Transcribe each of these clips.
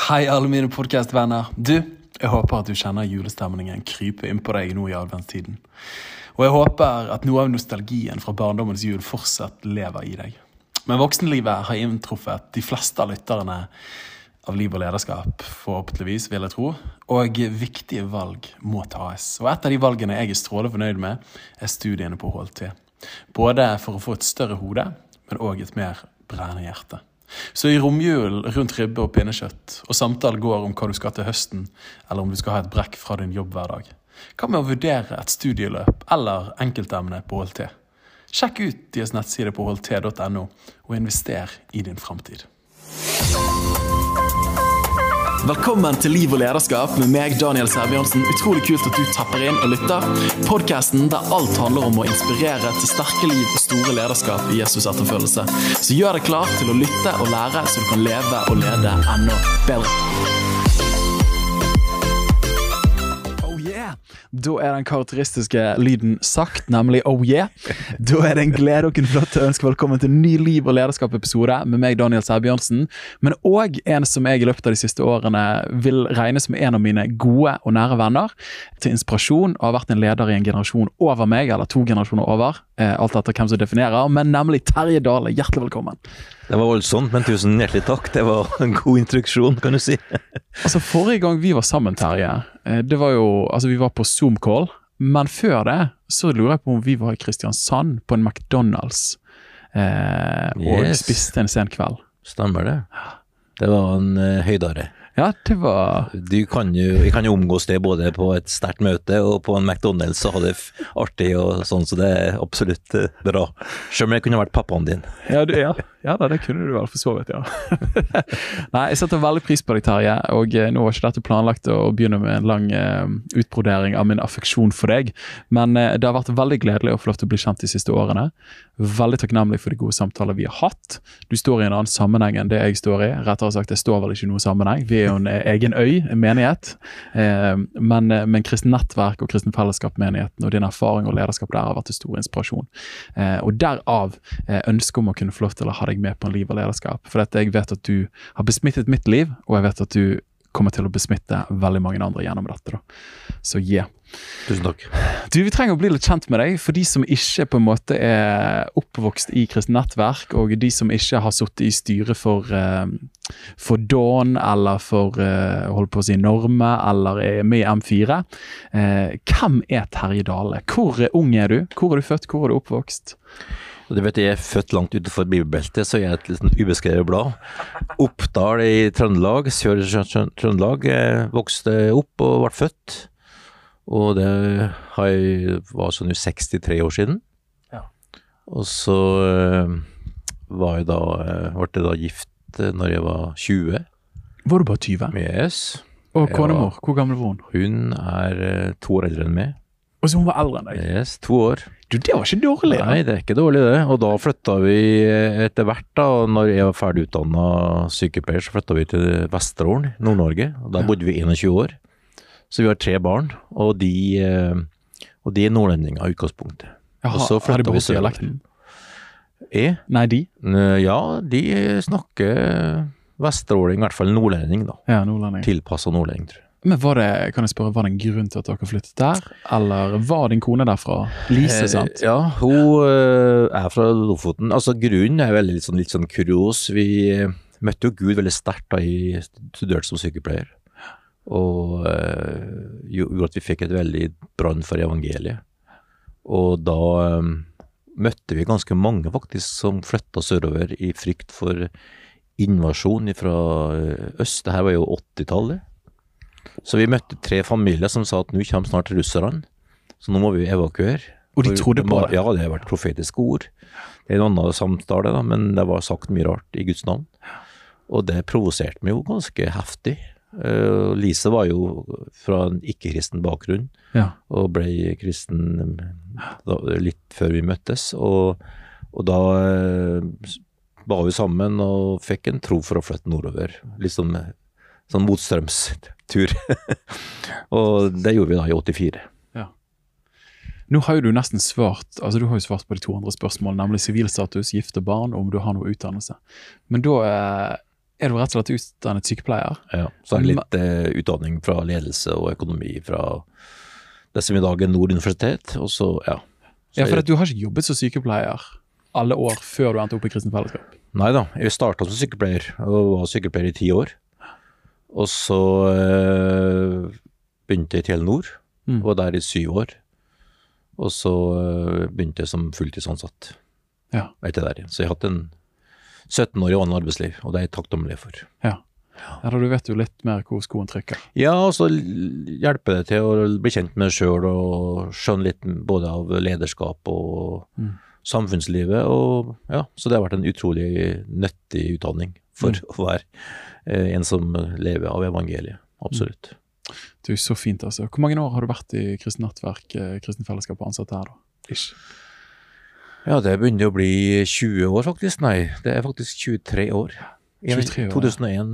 Hei alle mine podcastvenner. Jeg håper at du kjenner julestemningen krype inn på deg nå i adventstiden. Og jeg håper at noe av nostalgien fra barndommens jul fortsatt lever i deg. Men voksenlivet har inntruffet de fleste av lytterne av liv og lederskap, forhåpentligvis vil jeg tro, og viktige valg må tas. Og et av de valgene jeg er strålende fornøyd med, er studiene på HLT. Både for å få et større hode, men også et mer brennende hjerte. Så i romjulen rundt ribbe og pinnekjøtt, og samtalen går om hva du skal til høsten, eller om du skal ha et brekk fra din jobb hver dag. Hva med å vurdere et studieløp eller enkeltemne på HLT? Sjekk ut deres nettside på hlt.no og invester i din fremtid. Velkommen til Liv og lederskap med meg, Daniel Sæbjørnsen. Utrolig kult at du tapper inn og lytter. Podcasten der alt handler om å inspirere til sterke liv og store lederskap i Jesus etterfølgelse. Så gjør deg klar til å lytte og lære, så du kan leve og lede enda bedre. Da er den karakteristiske lyden sagt, nemlig oh yeah. Da er det en glede og en flott å ønske velkommen til en ny Liv og lederskap-episode med meg, Daniel Sæbjørnsen, men også en som jeg i løpet av de siste årene vil regnes som en av mine gode og nære venner, til inspirasjon, og har vært en leder i en generasjon over meg, eller 2 generasjoner over, alt etter hvem som definerer, men nemlig Terje Dale. Hjertelig velkommen. Det var voldsomt, men tusen hjertelig takk. Det var en god introduksjon, kan du si. Altså, forrige gang vi var sammen, Terje, det var jo, vi var på Zoom-call, men før det, så lurer jeg på om vi var i Kristiansand på en McDonald's, og spiste en sen kveld. Stemmer det. Det var en høydare. Ja, det var... Vi kan jo omgås det både på et sterkt møte og på en McDonald's og ha det artig og sånn, så det er absolutt bra. Selv om jeg kunne vært pappaen din. Ja, det kunne du vel for så vidt, ja. Nei, jeg setter veldig pris på deg, Terje, og nå var ikke dette planlagt å begynne med en lang utbrodering av min affeksjon for deg, men det har vært veldig gledelig å få lov til å bli kjent de siste årene. Veldig takknemlig for de gode samtaler vi har hatt. Du står i en annen sammenheng enn det jeg står i. Rettere sagt, jeg står vel ikke i noen sammenheng. Vi er jo en egen øy, en menighet, men kristen nettverk og kristen fellesskap-menigheten og din erfaring og lederskap der har vært til stor inspirasjon. Og derav ønsker om å kunne få lov til å ha deg med på en liv og lederskap. For jeg vet at du har besmittet mitt liv, og jeg vet at du kommer til å besmitte veldig mange andre gjennom dette. Så Tusen takk. Vi trenger å bli litt kjent med deg, for de som ikke på en måte er oppvokst i kristen nettverk, og de som ikke har suttet i styret for Dawn, eller for holdt på å si Norme, eller er med i M4. Hvem er Terje Dale? Hvor ung er du? Hvor er du født? Hvor er du oppvokst? Du vet, jeg er født langt utenfor bibelbeltet, så jeg er et litt ubeskrevet blad. Oppdal i Trøndelag, Sør-Trøndelag, vokste opp og ble født. Og det var sånn 63 år siden. Ja. Og så ble jeg da gift når jeg var 20. Var du bare 20? Yes. Og konemor, hvor gammel var hun? Hun er 2 år eldre enn meg. Og så hun var eldre enn deg? Yes, 2 år. Du, det var ikke dårlig. Nei, det er ikke dårlig det. Og da flyttet vi etter hvert da, når jeg var ferdig utdannet sykepleier, så flyttet vi til Vesterålen, Nord-Norge. Og der bodde vi 21 år. Så vi har 3 barn, og de er nordlendinger i utgangspunktet. Jaha, har de beholdt dialekten? Nei, de? Ja, de snakker Vesteråling, i hvert fall nordlending da. Ja, nordlending. Tilpasset nordlending, tror jeg. Men var det en grunn til at dere flyttet der? Eller var din kone derfra? Lise, sant? Ja, hun er fra Lofoten. Altså, grunnen er veldig litt sånn kurios. Vi møtte jo Gud veldig sterkt da jeg studerte som sykepleier. Og gjorde at vi fikk et veldig brann for evangeliet. Og da møtte vi ganske mange faktisk som flyttet sørover i frykt for invasjon fra øst. Dette var jo 80-tallet. Så vi møtte 3 familier som sa at nå kommer snart russerne, så nå må vi evakuere. Og de trodde på det? Ja, det har vært profetiske ord. Det er en annen samtale da, men det var sagt mye rart i Guds navn. Og det provoserte meg jo ganske heftig. Lise var jo fra en ikke-kristen bakgrunn, og ble kristen litt før vi møttes, og da var vi sammen og fikk en tro for å flytte nordover, liksom sånn motstrømstur. Og det gjorde vi da i 84. Ja. Nå har jo du nesten svart, du har jo svart på de 2 andre spørsmålene, nemlig sivilstatus, gifte barn, og om du har noe utdannelse. Men da du rett og slett utdannet sykepleier? Ja, så det litt utdanning fra ledelse og økonomi fra det som i dag Nord universitet, og så, ja. Så ja, for du har ikke jobbet som sykepleier alle år før du endte opp i Kristent Fellesskap? Neida, jeg startet som sykepleier, og var sykepleier i 10 år. Og så begynte jeg i Telenor, var der i 7 år. Og så begynte jeg som fulltidsansatt. Ja. Etter der. Så jeg har hatt en 17 år i vanlig arbeidsliv, og det er jeg takknemlig for. Ja. Ja, da du vet jo litt mer hvor skoen trykker. Ja, og så hjelper det til å bli kjent med deg selv, og skjønne litt både av lederskap og samfunnslivet, og ja, så det har vært en utrolig nyttig utdanning for å være en som lever av evangeliet, absolutt. Det er jo så fint, altså. Hvor mange år har du vært i Kristent Nettverk, Kristent Fellesskap og ansatt her da? Ish. Ja, det begynner å bli 20 år faktisk, nei, det er faktisk 23 år. 23 år, 2001,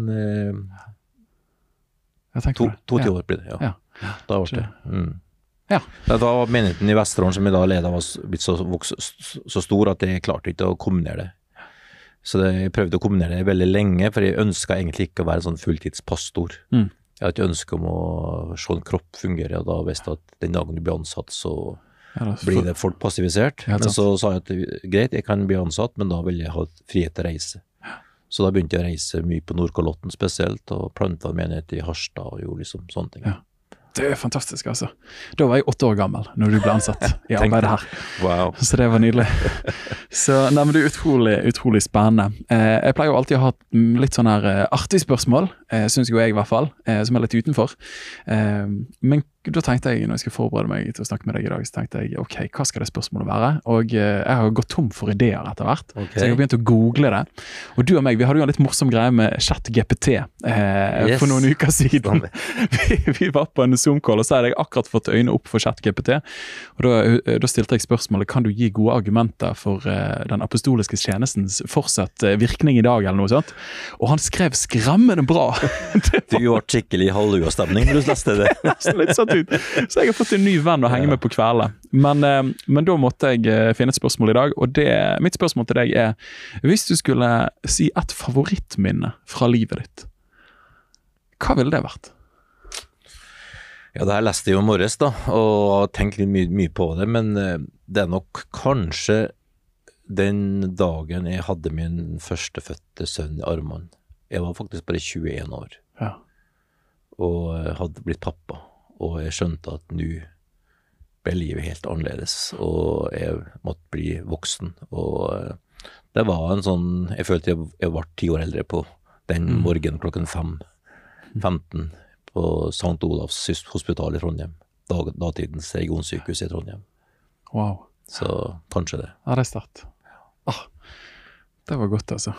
jeg tenkte det. 22 år blir det, ja. Da var det. Ja. Da var menigheten i Vesterålen som jeg da ledet var blitt så stor at jeg klarte ikke å kombinere det. Så jeg prøvde å kombinere det veldig lenge, for jeg ønsket egentlig ikke å være en sånn fulltidspastor. Jeg hadde ikke ønsket om å se en kropp fungere, og da visste jeg at den dagen du blir ansatt, så blir det folk passivisert. Men så sa jeg at greit, jeg kan bli ansatt, men da vil jeg ha frihet til å reise. Så da begynte jeg å reise mye på Nordkalotten spesielt, og plantet en menighet i Harstad, og gjorde liksom sånne ting. Ja. Det er fantastisk, altså. Da var jeg 8 år gammel når du ble ansatt i arbeidet her. Wow. Så det var nydelig. Så nei, men det er utrolig spennende. Jeg pleier jo alltid å ha litt sånn her artig spørsmål, synes jo jeg i hvert fall, som er litt utenfor. Men da tenkte jeg, når jeg skulle forberede meg til å snakke med deg i dag, så tenkte jeg, ok, hva skal det spørsmålet være? Og jeg har gått tom for ideer etter hvert, så jeg har begynt å google det. Og du og meg, vi hadde jo en litt morsom greie med ChatGPT for noen uker siden. Vi var på en Zoom-call, og så hadde jeg akkurat fått øynene opp for ChatGPT. Og da stilte jeg spørsmålet, kan du gi gode argumenter for den apostoliske tjenestens fortsatt virkning i dag, eller noe sånt? Og han skrev skremmende bra. Du var skikkelig halleluja-stemning når du leste det. Litt sånn ut. Så jeg har fått en ny venn å henge med på kvelden. Men da måtte jeg finne et spørsmål i dag, og mitt spørsmål til deg er, hvis du skulle si et favorittminne fra livet ditt, hva ville det vært? Ja, det her leste jeg jo i morges da, og tenkte litt mye på det, men det er nok kanskje den dagen jeg hadde min førstefødte sønn i armene. Jeg var faktisk bare 21 år, og hadde blitt pappa. Og jeg skjønte at nå ble livet helt annerledes, og jeg måtte bli voksen. Og det var en sånn, jeg følte jeg var 10 år eldre på den morgen klokken 5:15 på St. Olavs hospital i Trondheim, datidens regionsykehus i Trondheim. Wow. Så kanskje det. Ja, det er sterkt. Det var godt, altså.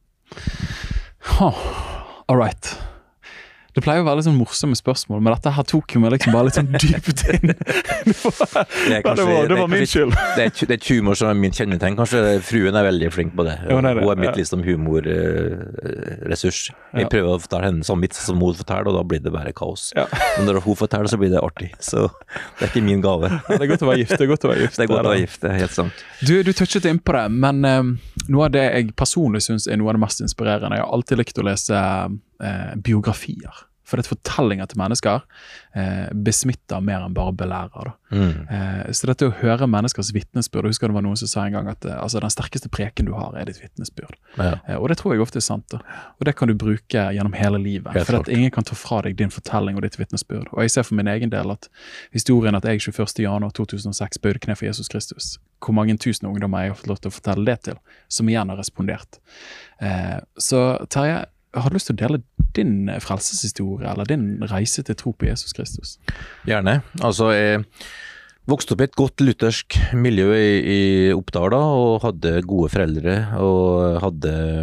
All right. Det pleier å være litt sånn morsomme spørsmål, men dette her tok jo meg liksom bare litt sånn dypt inn. Det var min skyld. Det er et humor som er min kjennetegn. Kanskje fruen er veldig flink på det. Hun er mitt liksom humorressurs. Jeg prøver å fortelle henne sånn mitt som hun forteller, og da blir det bare kaos. Men når hun forteller, så blir det artig. Så det er ikke min gave. Det er godt å være gift. Det er godt å være gift, det er helt sant. Du touchet inn på det, men noe av det jeg personlig synes er noe av det mest inspirerende. Jeg har alltid likt å lese biografier. For det fortellinger til mennesker besmitter mer enn bare belærer. Så dette å høre menneskers vittnesbyrd, husker det var noen som sa en gang at den sterkeste preken du har er ditt vittnesbyrd. Og det tror jeg ofte er sant. Og det kan du bruke gjennom hele livet. For at ingen kan ta fra deg din fortelling og ditt vittnesbyrd. Og jeg ser for min egen del at historien at jeg 21. januar 2006 bøyde kne for Jesus Kristus, hvor mange tusen ungdommer jeg har fått lov til å fortelle det til, som igjen har respondert. Så Terje, har du lyst til å dele din frelseshistorie eller din reise til tro på Jesus Kristus? Gjerne. Altså, jeg vokste opp i et godt luthersk miljø i Oppdal da, og hadde gode foreldre, og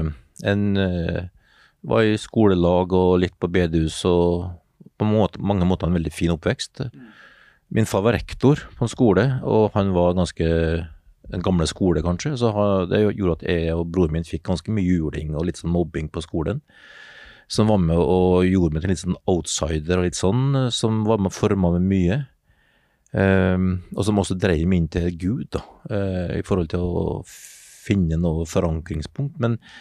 var i skolelag og litt på bedehus, og på mange måter en veldig fin oppvekst. Min far var rektor på en skole, og han var en gamle skole kanskje, så det gjorde at jeg og broren min fikk ganske mye juling og litt sånn mobbing på skolen, som var med og gjorde meg til litt sånn outsider og litt sånn, som var med å forme meg mye, og som også dreier meg inn til Gud da, i forhold til å finne noe forankringspunkt. Men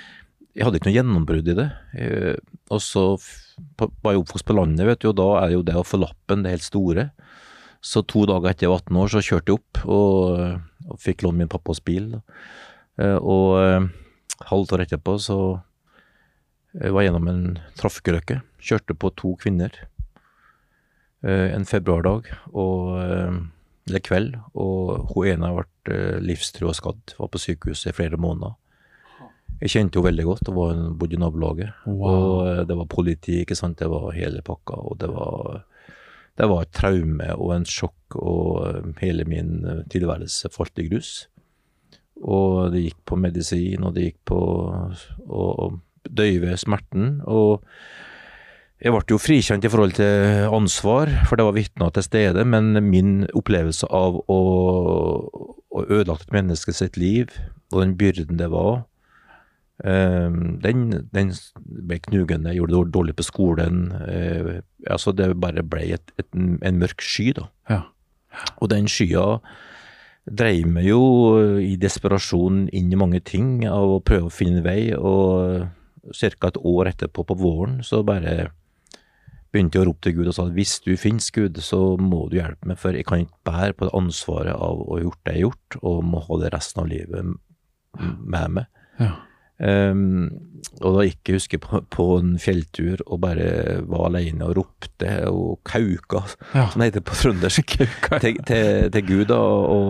jeg hadde ikke noe gjennombrudd i det. Og så var jeg oppvokst på landet, vet du, og da det jo det å få lappen det helt store. Så 2 dager etter jeg var 18 år, så kjørte jeg opp og fikk låne min pappas bil. Og halvt år etterpå så var jeg gjennom en trafikkulykke. Kjørte på 2 kvinner en februardag, eller kveld, og hun ene har vært livstrua skadd, var på sykehuset i flere måneder. Jeg kjente jo veldig godt, det bodde i nabolaget, og det var politi, ikke sant, det var hele pakka, og det var et traume og en sjokk, og hele min tilværelse falt i grus. Og det gikk på medisin, og det gikk på å døyve smerten, og jeg ble jo frikjent i forhold til ansvar, for det var vitner til stede, men min opplevelse av å ødelagt et menneske sitt liv, og den byrden det var, den ble knugende, jeg gjorde det dårlig på skolen, altså det bare ble en mørk sky da. Ja. Og den skya dreier meg jo i desperasjon inn i mange ting av å prøve å finne vei, og cirka et år etterpå på våren så bare begynte jeg å rope til Gud og sa, hvis du finnes Gud, så må du hjelpe meg, for jeg kan ikke bære på det ansvaret av å ha gjort det jeg har gjort, og må ha det resten av livet med meg. Ja. Og da gikk jeg husker på en fjelltur og bare var alene og ropte og kauka, som det heter på trøndersk, til Gud da,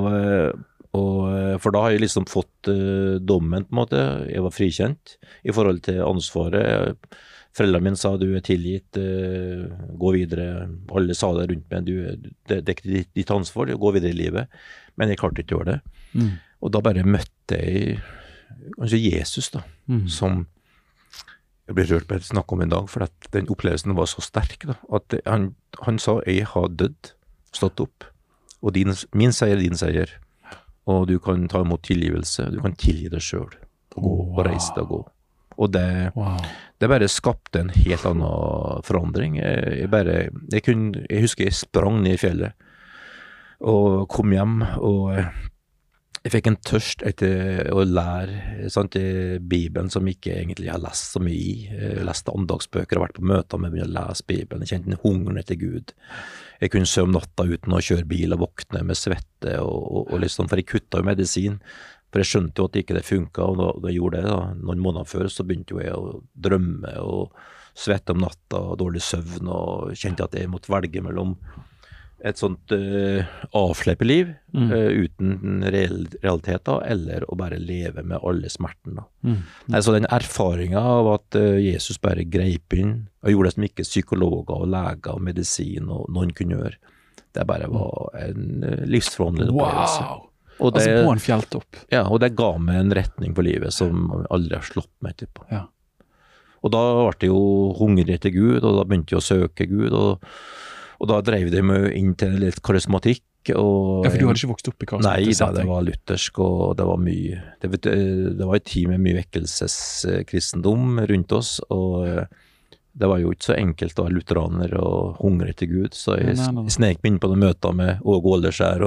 for da har jeg liksom fått dommen på en måte, jeg var frikjent i forhold til ansvaret. Foreldrene mine sa, du tilgitt, gå videre, alle sa det rundt meg, det er ikke ditt ansvar, gå videre i livet, men jeg klarte ikke å gjøre det. Og da bare møtte jeg kanskje Jesus da, som jeg ble rørt på å snakke om en dag, for at den opplevelsen var så sterk da, at han sa, jeg har dødd, stått opp, og min seier er din seier, og du kan ta imot tilgivelse, du kan tilgi deg selv, og reise deg og gå. Og det bare skapte en helt annen forandring. Jeg husker jeg sprang ned i fjellet, og kom hjem, og jeg fikk en tørst etter å lære Bibelen som ikke egentlig jeg har lest så mye i. Jeg leste andagsbøker, jeg har vært på møter med å begynne å lese Bibelen. Jeg kjente en hungeren etter Gud. Jeg kunne søve om natta uten å kjøre bil og våkne med svette, og liksom, for jeg kuttet jo medisin. For jeg skjønte jo at ikke det funket, og da jeg gjorde det da, noen måneder før, så begynte jo jeg å drømme og svette om natta og dårlig søvn, og kjente at jeg måtte velge mellom et sånt avslippeliv uten realiteter, eller å bare leve med alle smertene. Altså den erfaringen av at Jesus bare greip inn og gjorde det som ikke psykologer og leger og medisin og noen kunne gjøre, det bare var en livsforvandlende opplevelse. Wow! Og det, altså på en fjelltopp. Ja, og det ga meg en retning på livet som aldri har slått meg etterpå. Ja. Og da ble jeg jo hungrig etter Gud, og da begynte jeg å søke Gud, og da drev det meg inn til litt karismatikk. Og, ja, for du hadde ikke vokst opp i karismatisk setting? Nei, det var luthersk, og det var mye, det var et tid med mye vekkelseskristendom rundt oss, og det var jo ikke så enkelt å være lutheraner og hungre etter Gud, så jeg snek meg inn på noen møter med Åge Åleskjær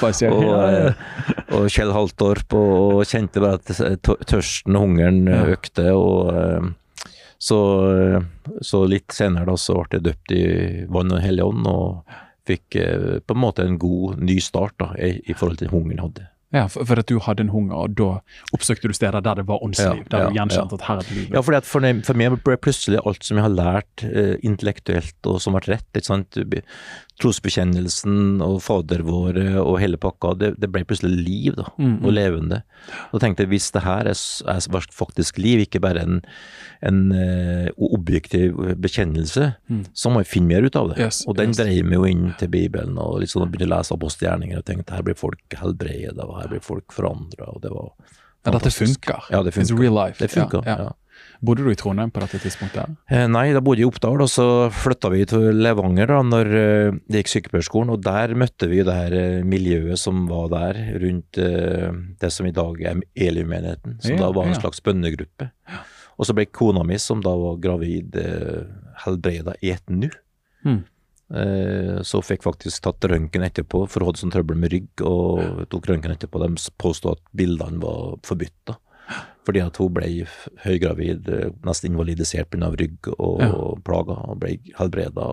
og Kjell Haltorp, og kjente bare at tørsten og hungeren økte, og så litt senere da så ble jeg døpt i Vann og Hellige Ånd, og fikk på en måte en god ny start da, i forhold til hungeren jeg hadde. Ja, for at du hadde en hunger, og da oppsøkte du steder der det var åndsliv, der du gjenkjente at her er det livet. Ja, for meg ble plutselig alt som jeg har lært intellektuelt og som har vært rett, ikke sant? Trosbekjennelsen og fader vår og hele pakka, det ble plutselig liv da, og levende. Da tenkte jeg, hvis det her er faktisk liv, ikke bare en objektiv bekjennelse, så må jeg finne mer ut av det. Og den dreier meg jo inn til Bibelen, og liksom begynte å lese apostelgjerninger, og tenkte, her blir folk helbredet, og her blir folk forandret, og det var fantastisk. Ja, dette funker. Ja, det funker. It's real life. Det funker, ja. Bodde du i Trondheim på dette tidspunktet? Nei, da bodde jeg i Oppdal, og så flyttet vi til Levanger da, når det gikk sykepleierskolen, og der møtte vi det her miljøet som var der, rundt det som i dag er Elim-menigheten, som da var en slags bønnegruppe. Og så ble kona mi, som da var gravid, helbredet i et nu. Så fikk faktisk tatt røntgen etterpå, for hun hadde sånn trøbbel med rygg, og tok røntgen etterpå, de påstod at bildene var forbyttet. fordi at hun ble høygravid, nesten invalidisert på grunn av rygg og plager, og ble helbredet,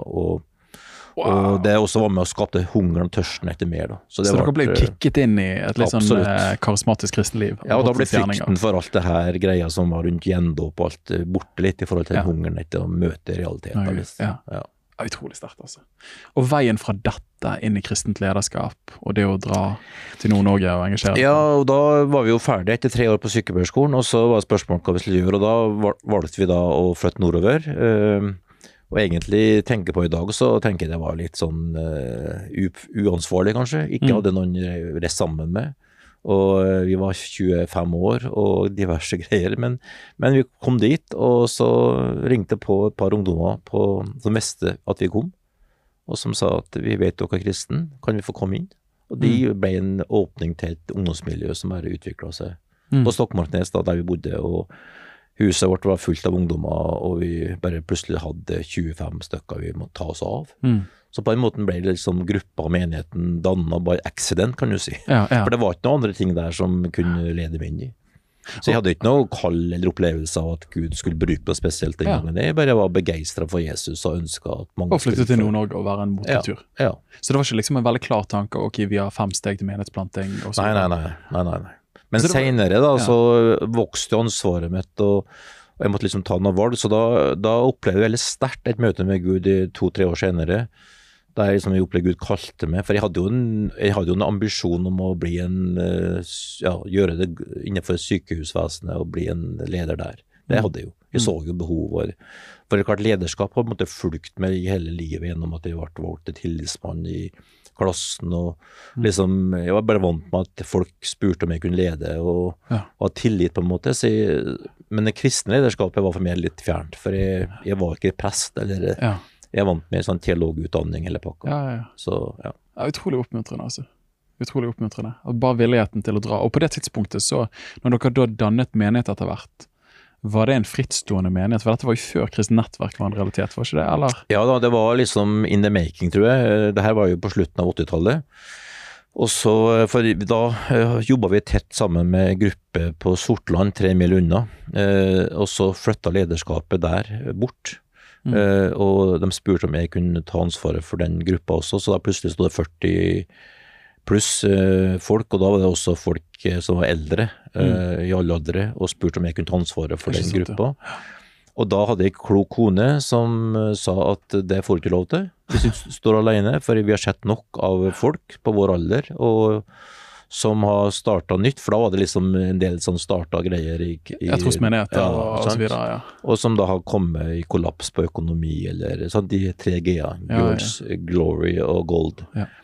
og det også var med å skape hungeren og tørsten etter mer. Da. Så dere ble kicket inn i et litt sånn karismatisk kristenliv? Ja, og da ble frykten for alt det her greia som var rundt gjendåp og alt borte litt i forhold til hungeren etter å møte realiteten. Ja, utrolig sterkt altså. Og veien fra dette inn i kristent lederskap, og det å dra til Nord-Norge og engasjere? Ja, og da var vi jo ferdige etter 3 år på sykepleierskolen, og så var spørsmålet hva vi skulle gjøre, og da valgte vi da å flytte nordover. Og egentlig tenker på i dag, så tenker jeg det var litt sånn uansvarlig kanskje, ikke hadde noen rest sammen med, og vi var 25 år og diverse greier, men vi kom dit, og så ringte på et par ungdommer som visste at vi kom, og som sa at vi vet dere er kristen, kan vi få komme inn? Og de ble en åpning til et ungdomsmiljø som bare utviklet seg på Stokmarknes, da, der vi bodde, og huset vårt var fullt av ungdommer, og vi bare plutselig hadde 25 stykker vi måtte ta oss av. Så på en måte ble det liksom gruppa av menigheten dannet by accident, kan du si. For det var ikke noen andre ting der som kunne lede meg inn i. Så jeg hadde ikke noe kall eller opplevelse av at Gud skulle bruke noe spesielt den gangen. Jeg bare var begeistret for Jesus og ønsket at mange og flyttet til Nord-Norge og være en motkultur. Så det var ikke liksom en veldig klar tanke, ok, vi har 5 steg til menighetsplanting. Og Nei. Men senere da, så vokste ansvaret mitt, og jeg måtte liksom ta noen valg, så da opplevde jeg veldig sterkt et møte med Gud 2-3 år senere, der liksom jeg opplevde Gud kalte meg, for jeg hadde jo en ambisjon om å bli gjøre det innenfor sykehusvesenet og bli en leder der. Det hadde jeg jo. Jeg så jo behov for det klart lederskap har på en måte fulgt meg i hele livet gjennom at jeg ble valgt til tillitsmann i klassen, og liksom, jeg var bare vant med at folk spurte om jeg kunne lede, og ha tillit på en måte, men det kristne lederskapet var for meg litt fjernt, for jeg var ikke prest, eller jeg vant med sånn teologutdanning eller pakka. Så, utrolig oppmuntrende, altså. Utrolig oppmuntrende. Bare villigheten til å dra. Og på det tidspunktet, så, når dere da dannet menighet etter hvert, var det en frittstående menighet? For dette var jo før kristent nettverk var en realitet, var ikke det, eller? Ja da, det var liksom in the making, tror jeg. Det her var jo på slutten av 80-tallet. Og så, for da jobbet vi tett sammen med en gruppe på Sortland, 3 mil unna, og så flyttet lederskapet der bort. Og de spurte om jeg kunne ta ansvaret for den gruppa også, så da plutselig stod det 40 pluss folk, og da var det også folk som var eldre, i alle aldre, og spurte om jeg kunne ta ansvaret for den gruppa. Og da hadde jeg en klok kone som sa at det får du ikke lov til, hvis du står alene, for vi har sett nok av folk på vår alder, og som har startet nytt, for da var det liksom en del sånn startet greier i trosmenigheter og så videre, og som da har kommet i kollaps på økonomi, eller sånn, de 3 G-ene, Girls, Glory og Gold.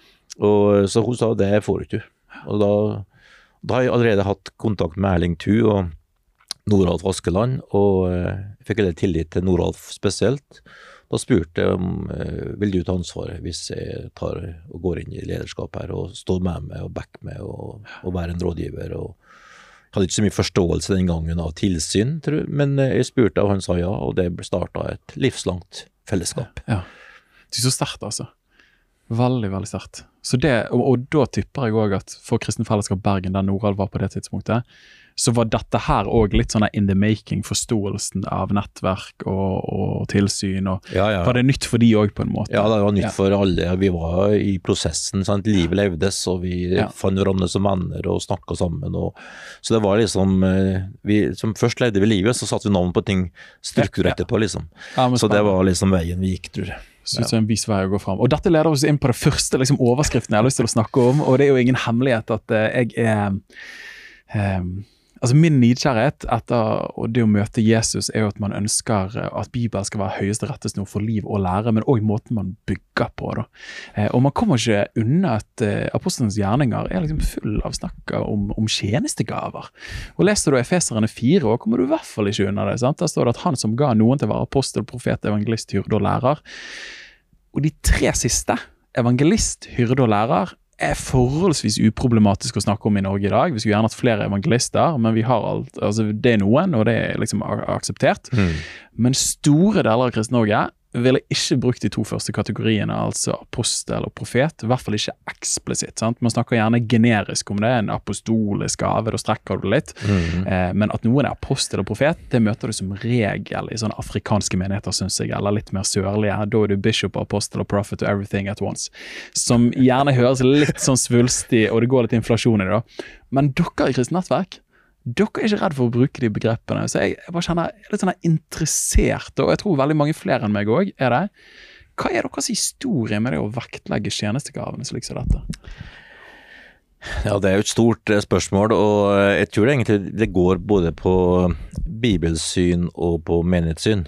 Og så hun sa, det får du ikke. Og da har jeg allerede hatt kontakt med Erling Thu og Noralf Askeland, og jeg fikk litt tillit til Noralf spesielt. Da spurte jeg om, vil du ta ansvaret hvis jeg går inn i lederskap her, og står med meg og back meg, og være en rådgiver, og jeg hadde ikke så mye forståelse den gangen av tilsyn, tror jeg, men jeg spurte, og han sa ja, og det startet et livslangt fellesskap. Det er så sterkt, altså. Veldig, veldig sterkt. Så det, og da tipper jeg også at for Kristen Fellesskap Bergen, der Norald var på det tidspunktet, så var dette her også litt sånn in the making, forståelsen av nettverk og tilsyn, og var det nytt for de også på en måte? Ja, det var nytt for alle. Vi var i prosessen, sant? Livet levdes, og vi fant hverandre som venner og snakket sammen, så det var liksom, som først levde vi livet, så satte vi navn på ting strukturert etterpå, liksom. Så det var liksom veien vi gikk, tror jeg. Så det er en vis vei å gå frem. Og dette leder oss inn på det første liksom, overskriften jeg har lyst til å snakke om, og det er jo ingen hemmelighet at jeg altså min nidkjærhet etter det å møte Jesus er jo at man ønsker at Bibelen skal være høyeste rettesnor for liv og lære, men også måten man bygger på da. Og man kommer ikke unna at apostelens gjerninger er liksom full av snakk om tjenestegaver. Og leser du Efeserne 4, og kommer du i hvert fall ikke unna det, sant? Der står det at han som ga noen til å være apostel, profet, evangelist, hyrde og lærer. Og de 3 siste, evangelist, hyrde og lærer, er forholdsvis uproblematisk å snakke om i Norge i dag. Vi skulle gjerne hatt flere evangelister, men vi har altså det er noen, og det er liksom akseptert. Men store deler av Kristen Norge ville ikke brukt de to første kategoriene, altså apostel og profet, I hvert fall ikke eksplisitt, sant? Man snakker gjerne generisk om det, en apostolisk gave, da strekker du det litt, men at noen apostel og profet, det møter du som regel I sånne afrikanske menigheter, synes jeg, eller litt mer sørlige, da du bishop, apostel og prophet og everything at once, som gjerne høres litt sånn svulstig, og det går litt inflasjon I det da, men dere I Kristent Nettverk, dere ikke redd for å bruke de begrepene, så jeg bare kjenner litt sånn interessert, og jeg tror veldig mange flere enn meg også det. Hva deres historie med det å vektlegge tjenestegavene slik som dette? Ja, det jo et stort spørsmål, og jeg tror egentlig det går både på bibelsyn og på menighetssyn.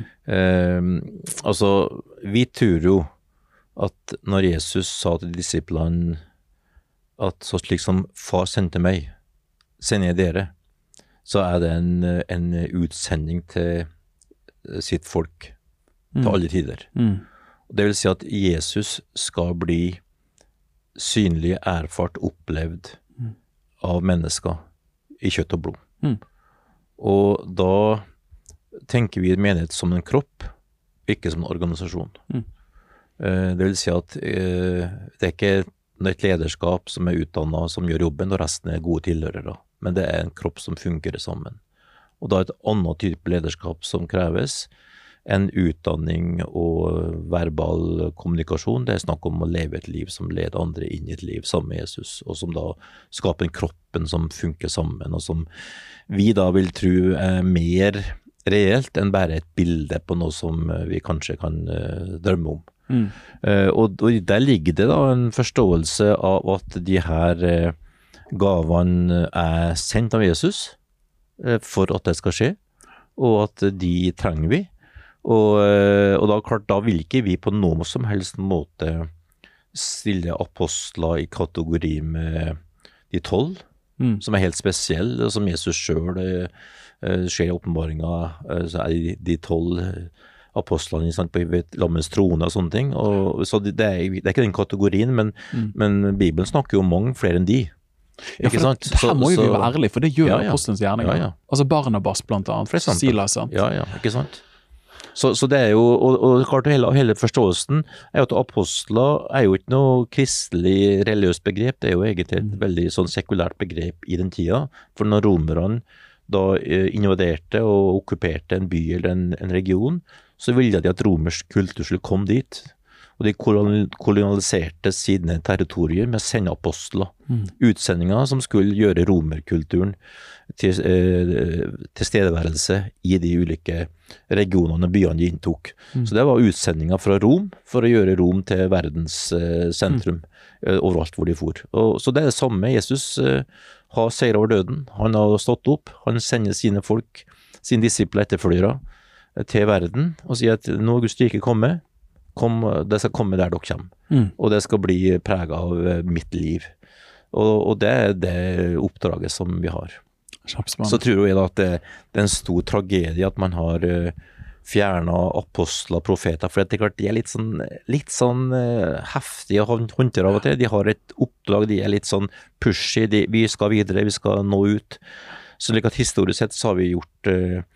Altså, vi tror jo at når Jesus sa til disiplene at så slik som far sendte meg, sender jeg dere, så det en utsending til sitt folk, til alle tider. Det vil si at Jesus skal bli synlig, erfart, opplevd av mennesker I kjøtt og blod. Og da tenker vi menighet som en kropp, ikke som en organisasjon. Det vil si at det ikke et lederskap som utdannet, som gjør jobben, og resten gode tilhørere. Men det en kropp som fungerer sammen. Og da et annet type lederskap som kreves, en utdanning og verbal kommunikasjon, det snakk om å leve et liv som leder andre inn I et liv sammen med Jesus, og som da skaper en kroppen som funker sammen, og som vi da vil tro mer reelt enn bare et bilde på noe som vi kanskje kan drømme om. Og der ligger det da en forståelse av at de her gavene sendt av Jesus for at det skal skje, og at de trenger vi. Og da klart, da vil ikke vi på noen som helst måte stille apostler I kategori med de 12, som helt spesielle, som Jesus selv skjer I åpenbaringen, så de 12 apostlene på lammens trone og sånne ting, og så det ikke den kategorien, men Bibelen snakker jo om mange flere enn de. Ja, for det her må jo vi være ærlige, for det gjør apostelens gjerninger. Altså Barnabas blant annet, Silas. Ja, ikke sant? Så det jo, og klart hele forståelsen jo at apostler jo ikke noe kristelig religiøst begrep, det jo egentlig et veldig sånn sekulært begrep I den tida, for når romerne da invaderte og okkuperte en by eller en region, så ville de at romersk kultur skulle komme dit, og de kolonialiserte sine territorier med sendeapostler, utsendinger som skulle gjøre romerkulturen til tilstedeværelse I de ulike regionene og byene de inntok. Så det var utsendinger fra Rom for å gjøre Rom til verdens sentrum overalt hvor de for. Og så det det samme. Jesus har seier over døden. Han har stått opp. Han sender sine folk, sine disipler etterfølgere til verden og sier at nå Guds rike kommer. Det skal komme der dere kommer. Og det skal bli preget av mitt liv. Og det det oppdraget som vi har. Så tror jeg da at det en stor tragedie at man har fjernet apostler, profeter, for det klart de litt sånn heftige håndtere av og til. De har et oppdrag, de litt sånn pushy, vi skal videre, vi skal nå ut. Så slik at historisk sett så har vi gjort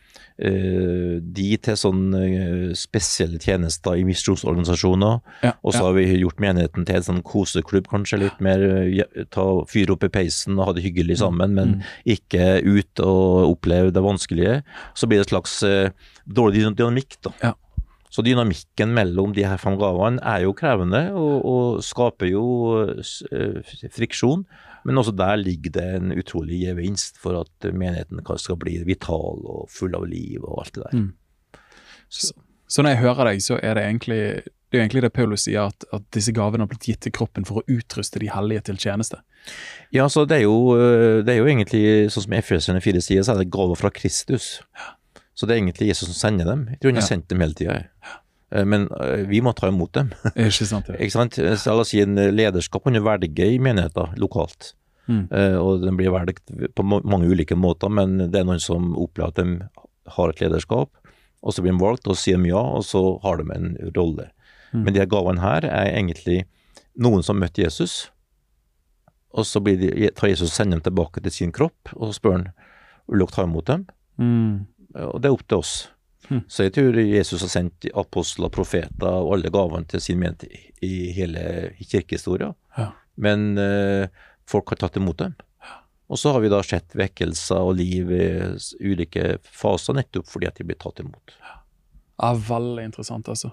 de til sånn spesielle tjenester I misjonsorganisasjoner, og så har vi gjort menigheten til en sånn koseklubb, kanskje litt mer fyre opp I peisen og ha det hyggelig sammen, men ikke ut og oppleve det vanskelige. Så blir det et slags dårlig dynamikk da. Så dynamikken mellom de her 5 gavene jo krevende og skaper jo friksjon, men også der ligger det en utrolig gevinst for at menigheten skal bli vital og full av liv og alt det der. Så når jeg hører deg, så det egentlig det Paulus sier, at disse gavene har blitt gitt til kroppen for å utruste de hellige til tjeneste. Ja, så det jo egentlig, sånn som Efeserne 4 sier, så det gaver fra Kristus. Så det egentlig Jesus som sender dem. Jeg tror han har sendt dem hele tiden. Men vi må ta imot dem. Ikke sant, Ikke sant? Så la oss si en lederskap kan jo velge I menigheter lokalt. Og den blir velget på mange ulike måter, men det noen som opplever at de har et lederskap, og så blir de valgt, og sier de ja, og så har de en rolle. Men de gavene her egentlig noen som møtte Jesus, og så tar Jesus og sender dem tilbake til sin kropp, og så spør han, vil dere ta imot dem? Og det opp til oss. Så jeg tror Jesus har sendt apostler, profeter og alle gavene til sin menighet i hele kirkehistorien. Ja. Men folk har tatt imot dem. Og så har vi da sett vekkelser og liv i ulike faser nettopp fordi at de blir tatt imot. Ja, veldig interessant altså.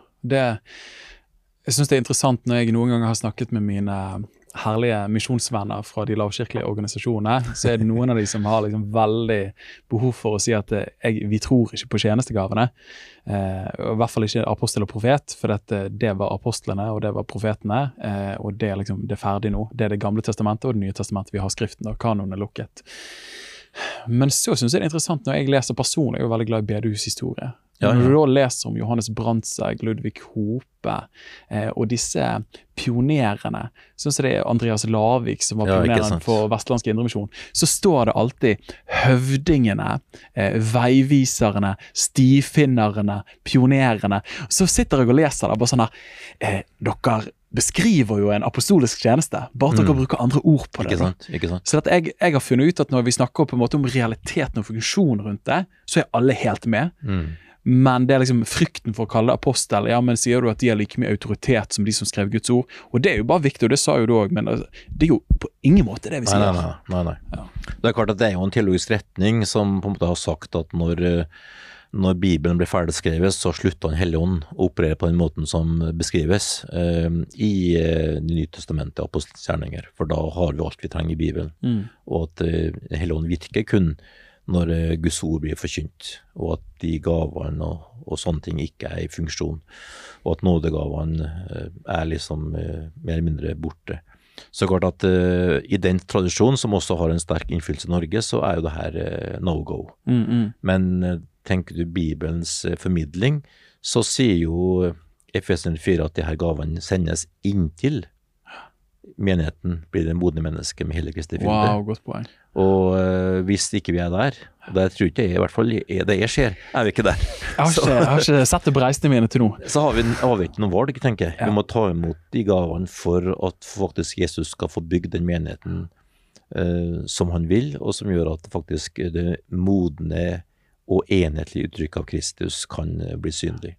Jeg synes det er interessant når jeg noen ganger har snakket med mine herlige misjonsvenner fra de lavkirkelige organisasjonene, så er det noen av de som har liksom veldig behov for å si at vi tror ikke på tjenestegavene, og i hvert fall ikke apostel og profet, for det var apostlene og det var profetene, og det er liksom det er ferdig nå. Det er det gamle testamentet og det nye testamentet. Vi har skriften og kanonen er lukket. Men så synes jeg det er interessant når jeg leser personlig, jeg er jo veldig glad i bedehushistorie. Ja, ja. Når du da leser om Johannes Brandtzæg, Ludvig Hope og disse pionerene, sånn som det er Andreas Lavik som var pioneren for Vestlandske Indremisjon, så står det alltid høvdingene, veiviserne, stifinnerne, pionerene. Så sitter jeg og leser det bare sånn her, dere beskriver jo en apostolisk tjeneste, bare at dere bruker andre ord på det. Ikke sant. Så at jeg har funnet ut at når vi snakker på en måte om realiteten og funksjonen rundt det, så er alle helt med. Men det er liksom frykten for å kalle det apostel. Ja, men sier du at de har like mye autoritet som de som skrev Guds ord? Og det er jo bare viktig, og det sa jo du også, men det er jo på ingen måte det vi sier. Nei. Ja. Det er klart at det er jo en teologisk retning som på en måte har sagt at når Bibelen blir ferdigskrevet, så slutter Den hellige ånd å operere på den måten som beskrives i Det nye testamentet, apostelens gjerninger. For da har vi alt vi trenger i Bibelen. Og at Den hellige ånd virker kun når Guds ord blir forkynt, og at de gavene og sånne ting ikke er i funksjon, og at nådegavene er liksom mer eller mindre borte. Så klart at i den tradisjonen, som også har en sterk innflytelse i Norge, så er jo det her no-go. Men tenker du Bibelens formidling, så sier jo Efeserne 4 at de her gavene sendes inntil menigheten blir det modne mennesket med hele Kristi fylde. Wow, godt poeng. Og hvis ikke vi er der, og det tror ikke jeg i hvert fall det skjer, er vi ikke der. Jeg har ikke sett det breiste mine til nå. Så har vi ikke noe valg, tenker jeg. Vi må ta imot de gavene for at faktisk Jesus skal få bygd den menigheten som han vil, og som gjør at faktisk det modne og enhetlige uttrykk av Kristus kan bli synlig.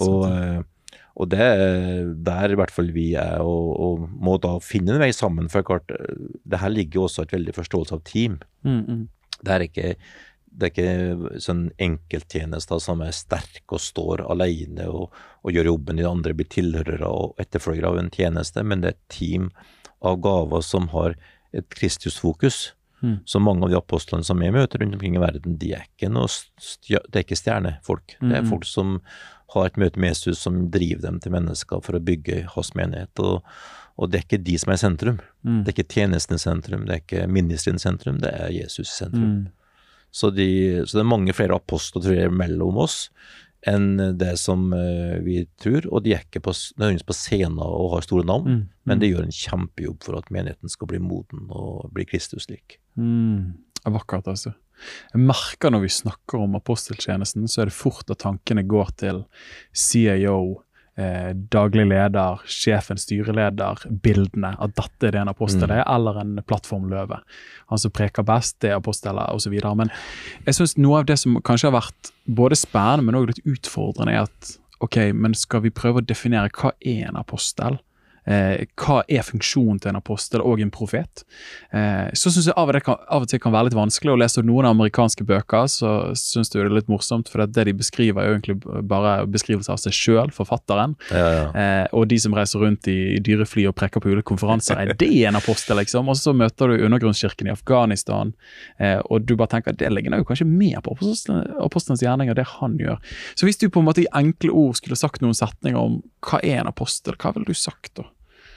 Og det er der i hvert fall vi er, og må da finne en vei sammen, for klart, det her ligger jo også et veldig forståelse av team. Det er ikke sånn enkelttjenester som er sterk og står alene og gjør jobben, de andre blir tilhørere og etterfølgere av en tjeneste, men det er et team av gaver som har et Kristusfokus. Så mange av de apostlene som jeg møter rundt omkring i verden, det er ikke stjernefolk. Det er folk som har et møte med Jesus som driver dem til mennesker for å bygge hans menighet, og det er ikke de som er sentrum. Det er ikke tjenesten i sentrum, det er ikke ministeren i sentrum, det er Jesus i sentrum. Så det er mange flere apostler, tror jeg, mellom oss enn det som vi tror, og de er ikke nødvendigvis på scenen og har store navn, men de gjør en kjempejobb for at menigheten skal bli moden og bli Kristus-lik. Vakkert altså. Jeg merker når vi snakker om aposteltjenesten, så er det fort at tankene går til CIO, daglig leder, sjefen, styreleder, bildene, at dette er det en apostel er, eller en plattformløve. Han som preker best, det er aposteler, og så videre. Men jeg synes noe av det som kanskje har vært både spennende, men også litt utfordrende, er at, ok, men skal vi prøve å definere hva er en apostel? Hva er funksjonen til en apostel og en profet? Så synes jeg av og til kan være litt vanskelig å lese noen amerikanske bøker, så synes jeg det er litt morsomt, for det de beskriver er jo egentlig bare beskrivelse av seg selv, forfatteren, og de som reiser rundt i dyrefly og prekker på ulike konferanser, er det en apostel liksom? Og så møter du undergrunnskirken i Afghanistan, og du bare tenker, det ligger jo kanskje mer på apostelens gjerning og det han gjør. Så hvis du på en måte i enkle ord skulle sagt noen setninger om hva er en apostel, hva ville du sagt da?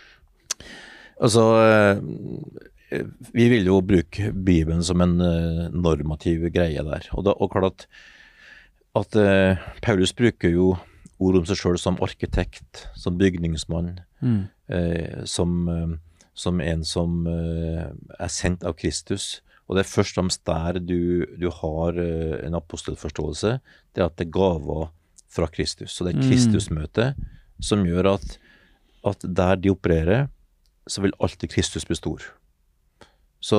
Altså, vi vil jo bruke Bibelen som en normativ greie der, og klart at Paulus bruker jo ord om seg selv som arkitekt, som bygningsmann, som en som er sendt av Kristus, og det er først og fremst der du har en apostelforståelse, det er at det er gaver fra Kristus, så det er Kristusmøte som gjør at der de opererer, så vil alltid Kristus bli stor. Så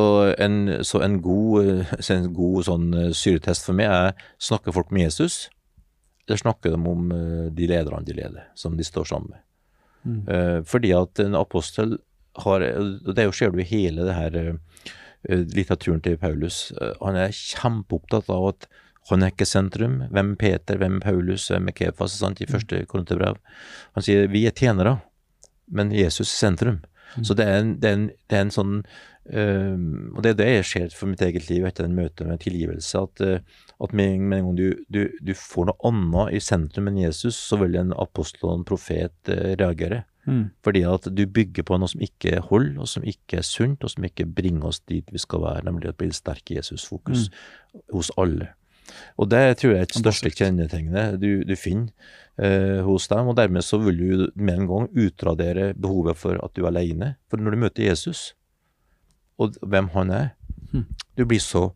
en god sånn syretest for meg er, snakker folk med Jesus, der snakker de om de lederne de leder, som de står sammen med. Fordi at en apostel har, og det skjer jo i hele det her litteraturen til Paulus, han kjempeopptatt av at han ikke sentrum. Hvem Peter, hvem Paulus, hvem Kefas, sant, i første Korinterbrev. Han sier, vi tjenere, men Jesus sentrum. Så det en sånn, og det skjer for mitt eget liv etter en møte med tilgivelse, at med en gang du får noe annet i sentrum enn Jesus, så vil en apostel og en profet reagere. Fordi at du bygger på noe som ikke holder, og som ikke sunt, og som ikke bringer oss dit vi skal være, nemlig at bli en sterk Jesus-fokus hos alle. Og det tror jeg et største kjennetegnet du finner hos dem, og dermed så vil du med en gang utradere behovet for at du alene. For når du møter Jesus, og hvem han du blir så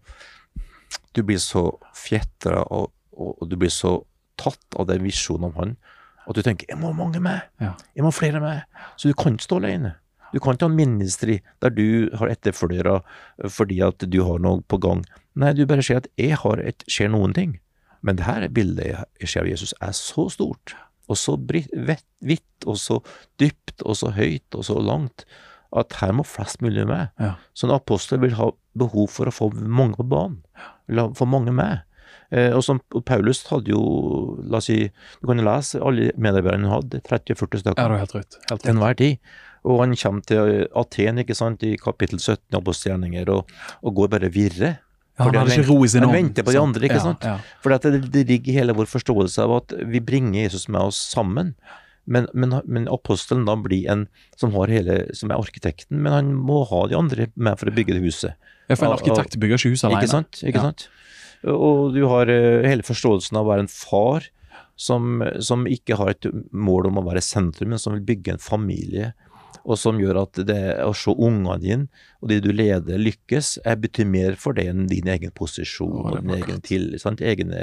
fjetret, og du blir så tatt av den visjonen om han, at du tenker, jeg må ha mange med, jeg må ha flere med, så du kan ikke stå alene. Du kan ikke ha en ministry der du har etterfølgere fordi at du har noe på gang. Nei, du bare ser at jeg skjer noen ting. Men det her bildet jeg ser av Jesus så stort, og så vidt, og så dypt, og så høyt, og så langt, at her må flest mulig med. Så en apostel vil ha behov for å få mange på banen, eller få mange med. Og som Paulus hadde jo, la oss si, du kan jo lese alle medarbeiderne han hadde, 30-40 stykker. Ja, det helt rett. Til enhver tid. Og han kommer til Aten, ikke sant, i kapittel 17 av apostelgjerninger, og går bare virre. Han hadde ikke ro i sin ånd. Han venter på de andre, ikke sant? For det ligger i hele vår forståelse av at vi bringer Jesus med oss sammen. Men apostelen da blir en som arkitekten, men han må ha de andre med for å bygge det huset. Ja, for en arkitekt bygger ikke hus alene. Ikke sant? Og du har hele forståelsen av å være en far som ikke har et mål om å være sentrum, men som vil bygge en familie, og som gjør at det å se ungene dine, og det du leder lykkes, betyr mer for deg enn din egen posisjon, og din egen tillit,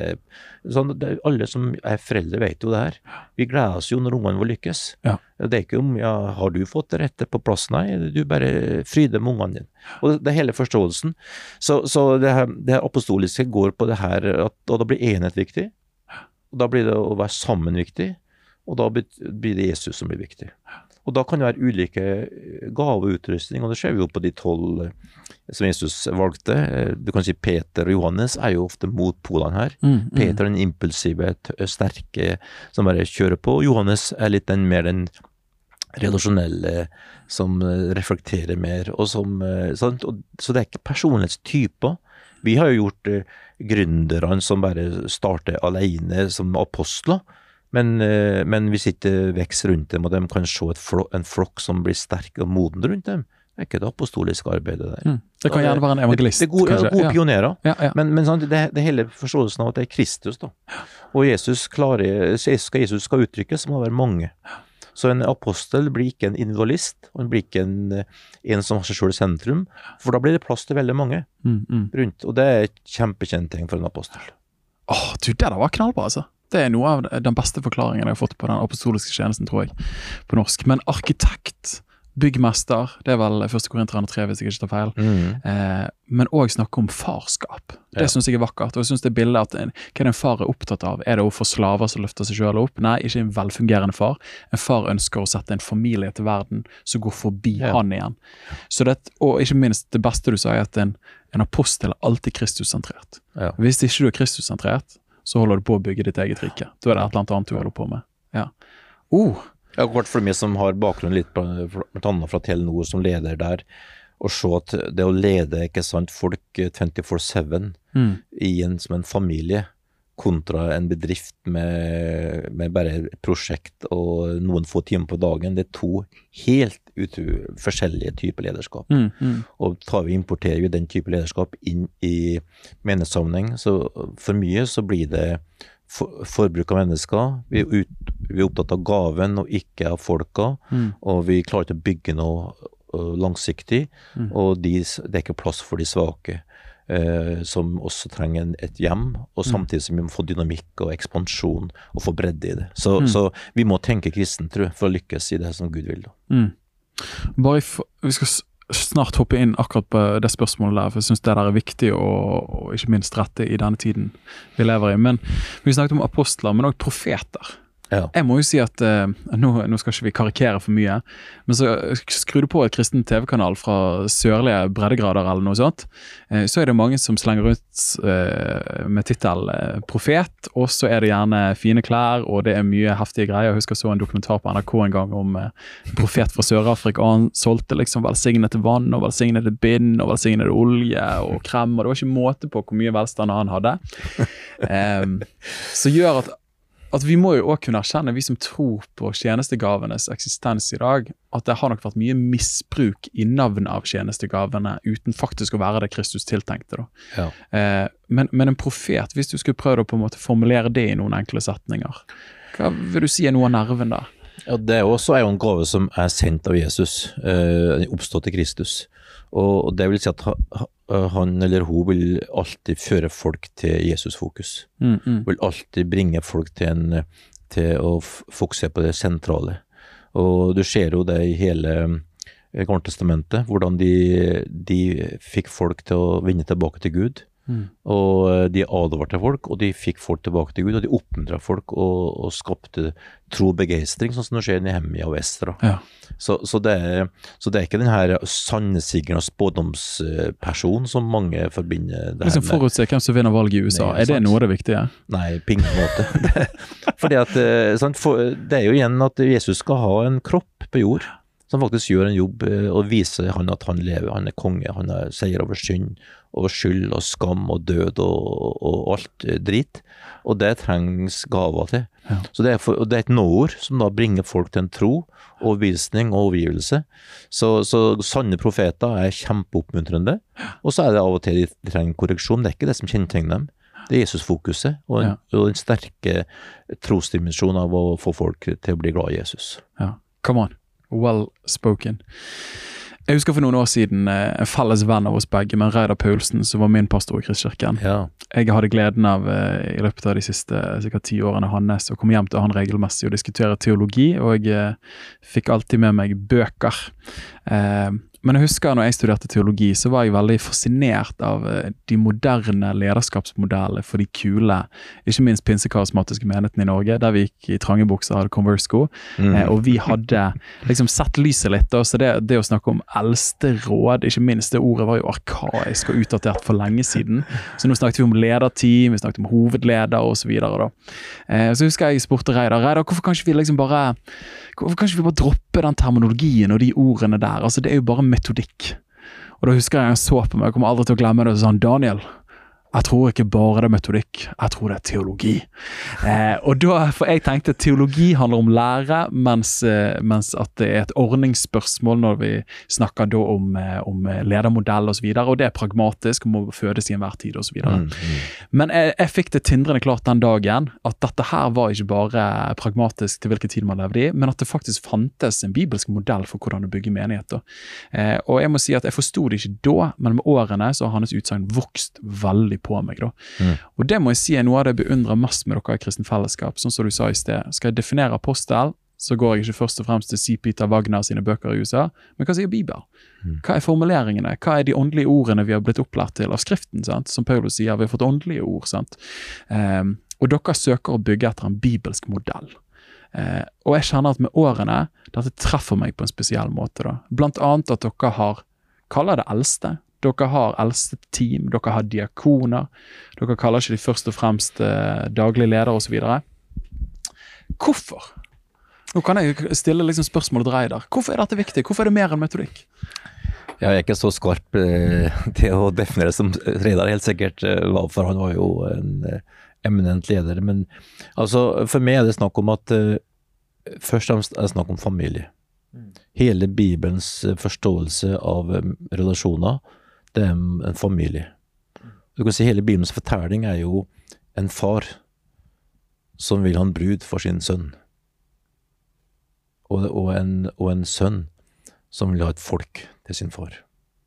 alle som foreldre vet jo det her. Vi gleder oss jo når ungene vil lykkes. Det ikke om, har du fått det rette på plass? Nei, du bare fryder med ungene dine. Og det hele forståelsen. Så det her apostoliske går på det her, og da blir enhet viktig, og da blir det å være sammen viktig, og da blir det Jesus som blir viktig. Og da kan det være ulike gaveutrustning, og det ser vi jo på de 12 som Jesus valgte. Du kan si Peter og Johannes jo ofte motpolene her. Peter den impulsive, sterke, som bare kjører på. Johannes litt mer den relasjonelle, som reflekterer mer, og så det ikke personlighetstyper. Vi har jo gjort gründerne som bare starter alene som apostler, men hvis ikke vekser rundt dem, og de kan se en flokk som blir sterk og moden rundt dem, det ikke det apostoliske arbeidet der. Det kan gjerne være en evangelist. Det gode pionerer, men det hele forståelsen av at det Kristus da, og Jesus skal uttrykkes, så må det være mange. Så en apostel blir ikke en individualist, og han blir ikke en som har seg selv i sentrum, for da blir det plass til veldig mange rundt, og det et kjempekjent ting for en apostel. Det der var knallbra, altså. Det noe av den beste forklaringen jeg har fått på den apostoliske tjenesten, tror jeg, på norsk. Men arkitekt, byggmester, det vel 1. Korinterne 3, hvis jeg ikke tar feil, men også snakke om farskap. Det synes jeg vakkert, og jeg synes det bildet at hva en far opptatt av, det å få slaver som løfter seg selv opp? Nei, ikke en velfungerende far. En far ønsker å sette en familie til verden som går forbi han igjen. Så og ikke minst det beste du sa, at en apostel alltid Kristus-sentrert. Hvis ikke du Kristus-sentrert, så holder du på å bygge ditt eget rike. Da det et eller annet du holder på med. Jeg har vært for meg som har bakgrunn litt blant annet fra Telenor som leder der, og se at det å lede, ikke sant, folk 24/7 som en familie, kontra en bedrift med bare et prosjekt og noen få timer på dagen, det 2 helt forskjellige typer lederskap. Og importerer vi den type lederskap inn i menighetssammenheng, så for mye så blir det forbruk av mennesker, vi er opptatt av gaven og ikke av folka, og vi klarer ikke å bygge noe langsiktig, og det ikke plass for de svake. Som også trenger et hjem, og samtidig som vi må få dynamikk og ekspansjon og få bredde i det. Så vi må tenke kristen, tror jeg, for å lykkes i det som Gud vil. Da. Vi skal snart hoppe inn akkurat på det spørsmålet der, for jeg synes det der viktig og ikke minst rette i denne tiden vi lever i. Men vi snakket om apostler, men også profeter. Ja. Jeg må jo si at, nå skal ikke vi karikere for mye, men så skrur du på et kristen TV-kanal fra sørlige breddegrader eller noe sånt, så det mange som slenger ut med titel profet, og så det gjerne fine klær, og det mye heftige greier. Jeg husker så en dokumentar på NRK en gang om profet fra Sør-Afrika, og han solgte liksom velsignede vann, og velsignede bind, og velsignede olje, og krem, og det var ikke måte på hvor mye velstand han hadde. Så gjør at vi må jo også kunne erkjenne, vi som tror på tjenestegavenes eksistens i dag, at det har nok vært mye misbruk i navn av tjenestegavene, uten faktisk å være det Kristus tiltenkte. Da. Ja. Men en profet, hvis du skulle prøve å på en måte formulere det i noen enkle setninger, hva vil du si noe av nerven da? Ja, det også jo en gave som sendt av Jesus, oppstått i Kristus. Og det vil si at han eller hun vil alltid føre folk til Jesus-fokus. Vil alltid bringe folk til å fokusere på det sentrale. Og du ser jo det i hele Gamle testamentet, hvordan de fikk folk til å vinne tilbake til Gud. Og de advarte folk, og de fikk folk tilbake til Gud, og de oppmuntret folk og skapte tro og begeistring, sånn som det skjer i Nehemia og Estra. Ja. Så det ikke den her sannesigeren og spådomsperson som mange forbinder det liksom forutse hvem som vinner valget i USA, det noe av det viktige? Nei, på ingen måte. Fordi at, det jo igjen at Jesus skal ha en kropp på jord, som faktisk gjør en jobb og viser han at han lever, han konge, han seier over synd, over skyld og skam og død og alt drit, og det trengs gaver til. Ja. Så det et nåord som da bringer folk til en tro, overbevisning og overgivelse. Så sanne profeter kjempeoppmuntrende, og så det av og til de trenger korreksjon, det ikke det som kjennetegner dem. Det Jesus-fokuset, og en sterke trosdimensjon av å få folk til å bli glad i Jesus. Ja, come on. Well spoken. Jeg husker for noen år siden en felles venn av oss begge, men Reidar Paulsen, som var min pastor i Kristkirken. Ja. Jeg hadde gleden av i løpet av de siste sikkert 10 årene hans å komme hjem til han regelmessig og diskutere teologi, og jeg fikk alltid med meg bøker. Men jeg husker når jeg studerte teologi, så var jeg veldig fascinert av de moderne lederskapsmodellene for de kule, ikke minst pinsekarismatiske menighetene i Norge, der vi gikk i trange bukser, hadde Converse-sko, og vi hadde liksom sett lyset litt, og så det å snakke om eldste råd, ikke minst det ordet var jo arkaisk og utdatert for lenge siden, så nå snakket vi om lederteam, vi snakket om hovedleder og så videre da. Så husker jeg spurte Reidar, hvorfor kan ikke vi liksom bare droppe den terminologien og de ordene der? Altså, det jo bare metodikk. Og da husker jeg så på meg, jeg kommer aldri til å glemme det, og sånn, Daniel, jeg tror ikke bare det metodikk, jeg tror det teologi. Og da, for jeg tenkte teologi handler om lære, mens at det et ordningsspørsmål når vi snakker da om ledermodell og så videre, og det pragmatisk, og må fødes i enhver tid og så videre. Men jeg fikk det tindrende klart den dagen, at dette her var ikke bare pragmatisk til hvilken tid man levde i, men at det faktisk fantes en bibelsk modell for hvordan du bygger menigheter. Og jeg må si at jeg forstod det ikke da, men med årene så har hans utsagn vokst veldig på meg da. Og det må jeg si noe av det jeg beundrer mest med dere i kristen fellesskap, sånn som du sa i sted. Skal jeg definere apostel, så går jeg ikke først og fremst til C. Peter Wagner sine bøker i USA, men hva sier Bibel? Hva formuleringene? Hva de åndelige ordene vi har blitt opplært til av skriften, sant? Som Paulus sier, vi har fått åndelige ord, sant? Og dere søker å bygge etter en bibelsk modell. Og jeg kjenner at med årene, dette treffer meg på en spesiell måte da. Blant annet at dere kaller det eldste. Dere har eldste team, dere har diakoner, dere kaller ikke de først og fremst daglig leder og så videre. Hvorfor? Nå kan jeg stille liksom spørsmål til Reidar. Hvorfor dette viktig? Hvorfor det mer enn metodikk? Ja, jeg ikke så skarp til å definere som Reidar helt sikkert var, for han var jo en eminent leder. Men altså, for meg det snakk om at først og fremst det snakk om familie. Hele Bibelens forståelse av relasjoner, det en familie. Du kan si hele Bibelens fortelling jo en far som vil ha en brud for sin sønn. Og en sønn som vil ha et folk til sin far.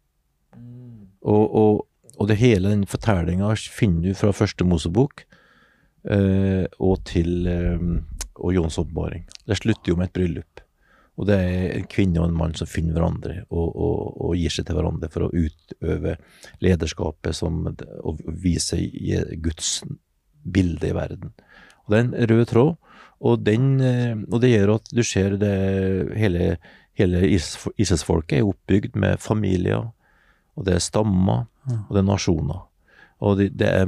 Og det hele den fortellingen finner du fra første Mosebok og til og Jons åpenbaring. Det slutter jo med et bryllup. Og det en kvinne og en mann som finner hverandre og gir seg til hverandre for å utøve lederskapet og vise Guds bilde i verden. Og det en rød tråd, og det gjør at du ser hele Israelsfolket oppbygd med familier, og det stammer, og det nasjoner. Og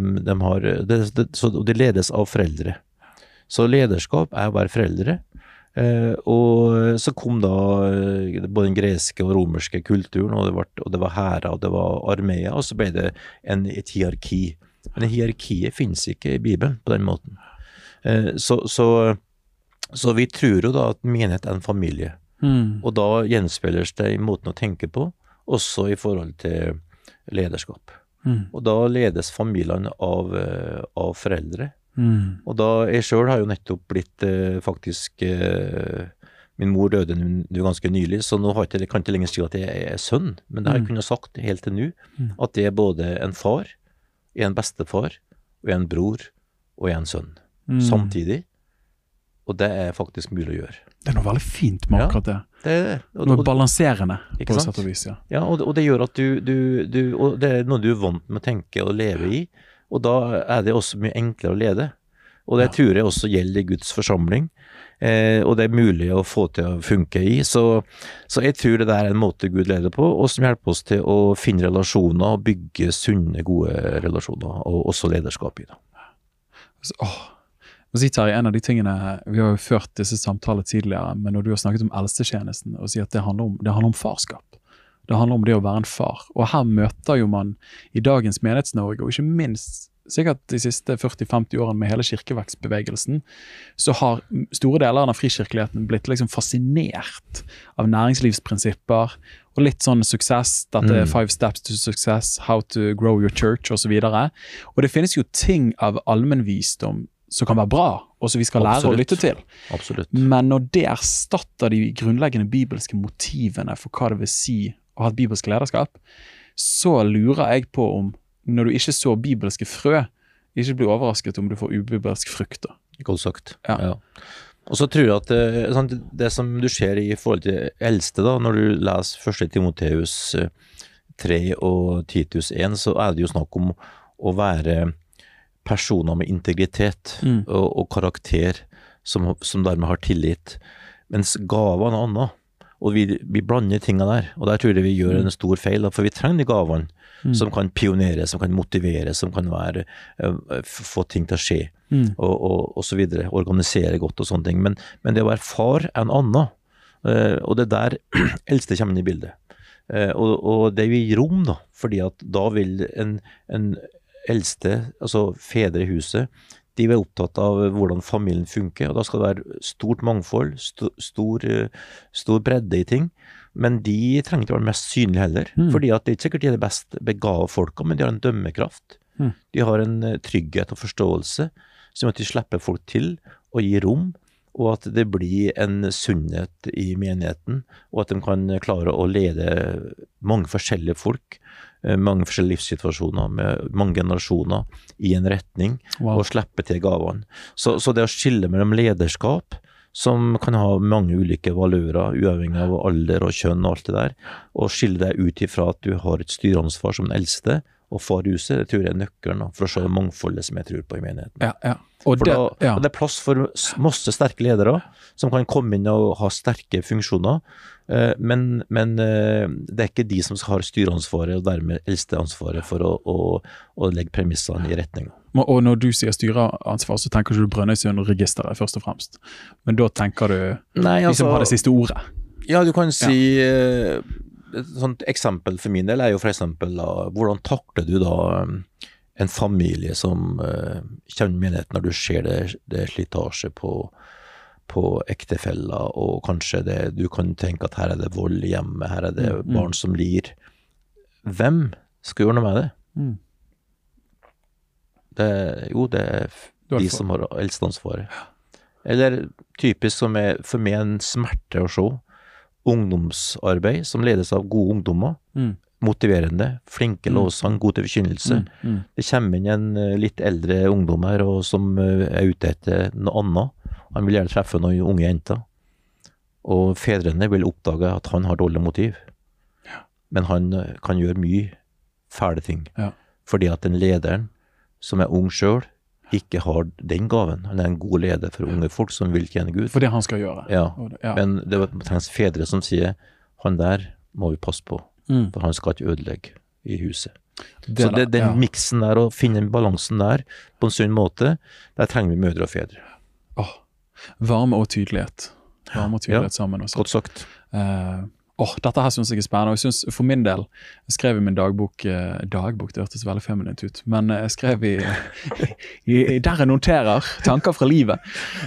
de ledes av foreldre. Så lederskap å være foreldre, og så kom da både den greske og romerske kulturen, og det var hærer, og det var armeer, og så ble det et hierarki. Men hierarkiet finnes ikke i Bibelen på den måten. Så vi tror jo da at menighet en familie, og da gjenspeiles det i måten å tenke på, også i forhold til lederskap. Og da ledes familiene av foreldre. Og da jeg selv har jo nettopp blitt faktisk min mor døde nå ganske nylig, så nå kan jeg ikke lenger si at jeg sønn, men det har jeg kunnet sagt helt til nå, at det både en far, en bestefar, og en bror, og en sønn, samtidig. Og det faktisk mulig å gjøre. Det noe veldig fint med akkurat det. Det noe balanserende, på sett og vis, ja. Ja, og det gjør at og det noe du vant med å tenke og leve i, og da det også mye enklere å lede. Og det tror jeg også gjelder i Guds forsamling, og det mulig å få til å funke i. Så jeg tror det en måte Gud leder på, og som hjelper oss til å finne relasjoner, og bygge sunne, gode relasjoner, og også lederskap i det. Terje, en av de tingene, vi har jo ført disse samtaler tidligere, men når du har snakket om eldstetjenesten, og sier at det handler om farskap. Det handler om det å være en far. Og her møter jo man i dagens Menighets-Norge, og ikke minst sikkert de siste 40-50 årene med hele kirkevekstbevegelsen, så har store deler av frikirkeligheten blitt liksom fascinert av næringslivsprinsipper, og litt sånn suksess, dette 5 steps to success, how to grow your church, og så videre. Og det finnes jo ting av allmennvisdom som kan være bra, og som vi skal lære å lytte til. Absolutt. Men når det erstatter de grunnleggende bibelske motivene for hva det vil si å ha et bibelsk lederskap, så lurer jeg på om, når du ikke så bibelske frø, ikke blir overrasket om du får ubibelsk frukt. Godt sagt. Ja. Og så tror jeg at det som du ser i forhold til eldste da, når du leser 1. Timoteus 3 og Titus 1, så det jo snakk om å være personer med integritet og karakter som dermed har tillit, mens gavene annet, og vi blander tingene der, og der tror jeg vi gjør en stor feil, for vi trenger de gavene som kan pionere, som kan motivere, som kan få ting til å skje, og så videre, organisere godt og sånne ting, men det å være far en annen, og det der eldste kommer inn i bildet, og det vil gi rom da, fordi at da vil en eldste, altså fedre i huset, de er opptatt av hvordan familien funker, og da skal det være stort mangfold, stor bredde i ting, men de trenger ikke være mest synlige heller, fordi at det ikke sikkert de det best begave folka, men de har en dømmekraft, de har en trygghet og forståelse, som at de slipper folk til og gir rom, og at det blir en sunnhet i menigheten, og at de kan klare å lede mange forskjellige folk, mange forskjellige livssituasjoner med mange generasjoner i en retning, og slippe til gavene. Så det å skille mellom lederskap, som kan ha mange ulike valører, uavhengig av alder og kjønn og alt det der, og skille deg ut ifra at du har et styreansvar som den eldste, og farhuset, det tror jeg nøkkelen for å se det mangfoldet som jeg tror på i menigheten. Ja. Og det plass for masse sterke ledere som kan komme inn og ha sterke funksjoner, men det ikke de som har styreansvaret og dermed eldste ansvaret for å legge premissene i retning. Og når du sier styreansvar, så tenker du Brønnøysundregisteret først og fremst, men da tenker du de som har det siste ordet. Ja, du kan si et sånt eksempel for min del jo for eksempel hvordan takler du da en familie som kjenner menigheten når du ser det slitasje på ektefeller, og kanskje du kan tenke at her det vold i hjemmet, her det barn som lir. Hvem skal gjøre noe med det? Det de som har eldsteansvaret. Eller typisk som for meg en smerte å se, ungdomsarbeid som ledes av gode ungdommer, motiverende, flinke lovsang, god til forkynnelse. Det kommer inn en litt eldre ungdom her, og som ute etter noe annet. Han vil gjerne treffe noen unge jenter. Og fedrene vil oppdage at han har dårlig motiv. Men han kan gjøre mye fæle ting. Fordi at den lederen, som er ung selv, ikke har den gaven. Han er en god leder for unge folk som vil tjene Gud. For det han skal gjøre. Men det trengs fedre som sier, han der må vi passe på, for han skal ikke ødelegge i huset. Så den miksen der, å finne balansen der på en sunn måte, der trenger vi mødre og fedre. Varme og tydelighet. Varme og tydelighet sammen også. Godt sagt. Dette her synes jeg spennende, og jeg synes for min del, jeg skrev i min dagbok, det hørtes veldig feminint ut, men jeg skrev der jeg noterer tanker fra livet.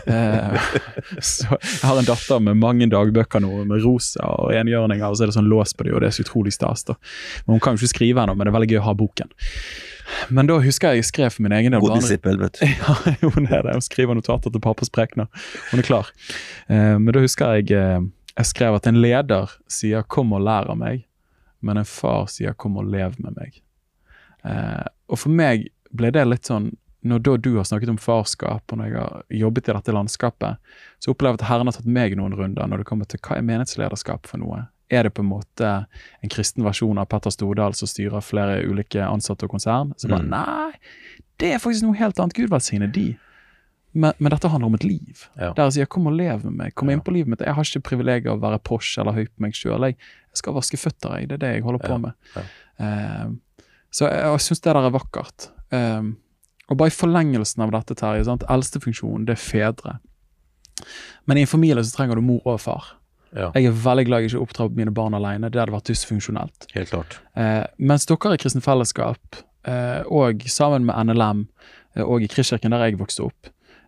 Så jeg har en datter med mange dagbøker nå, med rosa og enhjørninger, og så er det sånn lås på det, og det er så utrolig stas da. Men hun kan jo ikke skrive ennå, men det er veldig gøy å ha boken. Men da husker jeg skrev for min egen del. God disippel, vet du. Ja, hun er det, hun skriver notater til pappas prekener, hun er klar. Men da husker jeg skrev at en leder sier kom og lær av meg, men en far sier kom og lev med meg. Og for meg ble det litt sånn, når du har snakket om farskap, og når jeg har jobbet i dette landskapet, så opplever jeg at Herren har tatt meg noen runder når det kommer til hva er menighetslederskap for noe. Er det på en måte en kristen versjon av Petter Stordal som styrer flere ulike ansatte og konsern? Så bare, nei, det er faktisk noe helt annet. Gud velsigne de. Men dette handler om et liv. Der jeg sier, kom og lev med meg. Kom inn på livet mitt. Jeg har ikke privilegiet å være Porsche eller høy på meg selv. Jeg skal vaske føtter, det er det jeg holder på med. Så jeg synes det der er vakkert. Og bare i forlengelsen av dette, Terje, sant? Eldste funksjon, det er fedre. Men i en familie så trenger du mor og far. Jeg er veldig glad jeg ikke oppdrar mine barn alene. Det hadde vært dysfunksjonelt. Helt klart. Mens dere i Kristen Fellesskap, og sammen med NLM, og i Kristkirken der jeg vokste opp,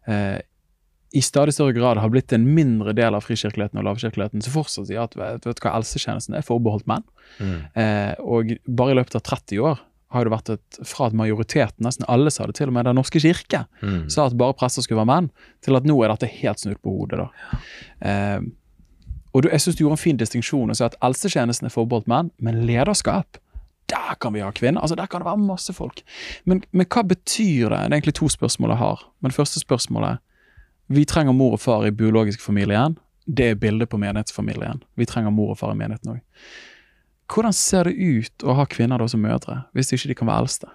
i stadig større grad har blitt en mindre del av frikirkeligheten og lavkirkeligheten, så fortsatt sier at vet du hva, elsetjenesten er forbeholdt menn. Og bare i løpet av 30 år har det vært fra at majoriteten, nesten alle sa det, til og med den norske kirke, sa at bare prester skulle være menn, til at nå er dette helt snudd på hodet da. Og jeg synes du gjorde en fin distinksjon og sa at elsetjenesten er forbeholdt menn, men lederskap, der kan vi ha kvinner, altså der kan det være masse folk. Men hva betyr det? Det er egentlig 2 spørsmål jeg har. Men det første spørsmålet, vi trenger mor og far i biologisk familien, det er bildet på menighetsfamilien. Vi trenger mor og far i menigheten også. Hvordan ser det ut å ha kvinner da som mødre, hvis ikke de kan være eldste?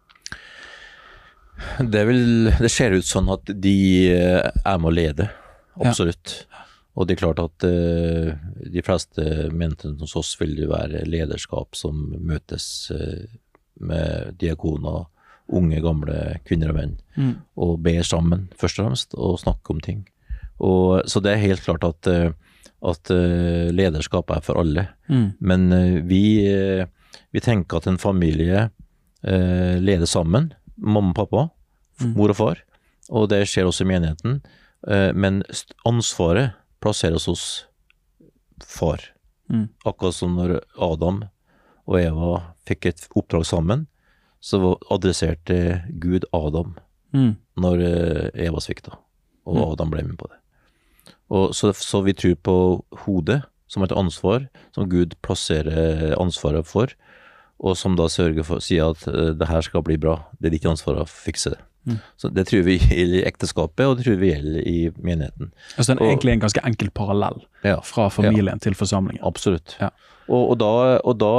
Det ser ut sånn at de er med å lede, absolutt. Og det er klart at de fleste menighetene hos oss vil det være lederskap som møtes med diakoner, unge, gamle kvinner og menn, og ber sammen først og fremst, og snakker om ting. Så det er helt klart at lederskap er for alle. Men vi tenker at en familie leder sammen, mamma og pappa, mor og far, og det skjer også i menigheten, men ansvaret plasseres hos far. Akkurat som når Adam og Eva fikk et oppdrag sammen, så adresserte Gud Adam når Eva svikta, og Adam ble med på det. Så vi tror på hodet som et ansvar, som Gud plasserer ansvaret for, og som da sørger for å si at det her skal bli bra, det er ditt ansvar å fikse det. Så det tror vi gjelder i ekteskapet, og det tror vi gjelder i menigheten. Altså det er egentlig en ganske enkel parallell fra familien til forsamlingen. Absolutt. Og da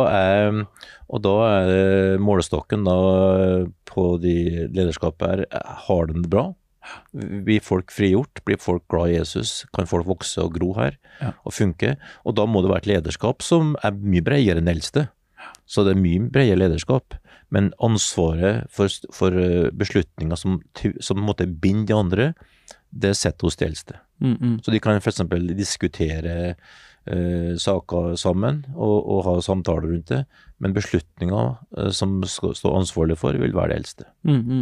er målestokken da på de lederskapet har den bra? Blir folk frigjort? Blir folk glad i Jesus? Kan folk vokse og gro her og funke? Og da må det være et lederskap som er mye bredere enn eldste. Så det er mye bredere lederskap, men ansvaret for beslutninger som måtte binde de andre, det setter hos de eldste. Så de kan for eksempel diskutere saker sammen og ha samtaler rundt det, men beslutninger som skal stå ansvarlig for vil være det eldste.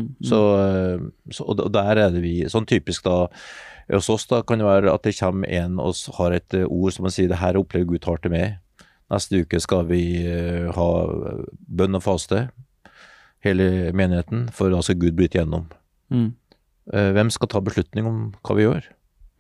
Og der er det vi, sånn typisk da, hos oss da kan det være at det kommer en og har et ord som man sier, det her opplever Gud tar til meg. Neste uke skal vi ha bønn og faste, hele menigheten, for da skal Gud bryte gjennom. Hvem skal ta beslutning om hva vi gjør?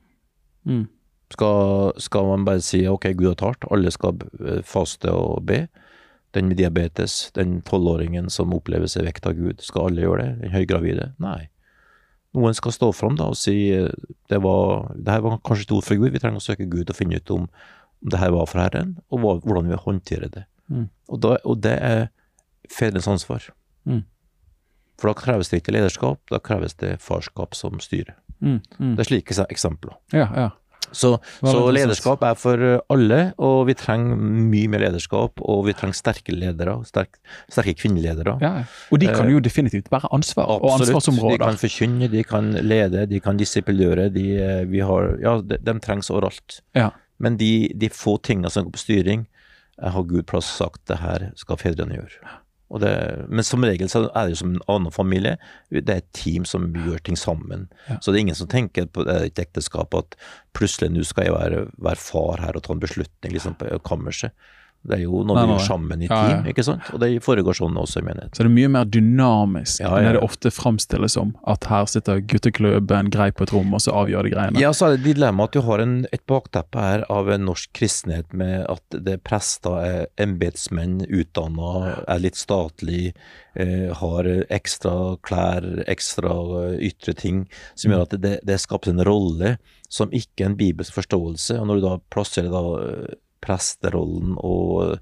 Skal man bare si, ok, Gud har talt, alle skal faste og be? Den med diabetes, den 12-åringen som opplever seg vekt av Gud, skal alle gjøre det? Den høygravide? Nei. noen skal stå fram da og si det her var kanskje et ord fra Gud, vi trenger å søke Gud og finne ut om det her var fra Herren, og hvordan vi håndterer det. Og det fedrenes ansvar. For da kreves det ikke lederskap, da kreves det farskap som styrer. Det slike eksempler. Ja. Så lederskap for alle, og vi trenger mye mer lederskap, og vi trenger sterke ledere, sterke kvinneledere. Ja, og de kan jo definitivt være ansvar og ansvarsområder. De kan forkynne, de kan lede, de kan disiplinere, de trengs overalt. Ja. Men de få tingene som går på styring, har Gud plass sagt, det her skal fedrene gjøre. Men som regel så det jo som en annen familie, det et team som gjør ting sammen. Så det ingen som tenker på et ekteskap at plutselig nå skal jeg være far her og ta en beslutning liksom på kammerset. Det jo når vi gjør sammen i team, ikke sant? Og det foregår sånn også i menighet. Så det mye mer dynamisk enn det ofte fremstilles som, at her sitter gutteklubben grei på et rom, og så avgjør de greiene. Ja, så det dilemma at du har et bakteppe her av en norsk kristenhet med at det prester embetsmenn, utdannet, litt statlig, har ekstra klær, ekstra ytre ting, som gjør at det skaper en rolle som ikke en bibelsk forståelse, og når du da plasserer da presterollen og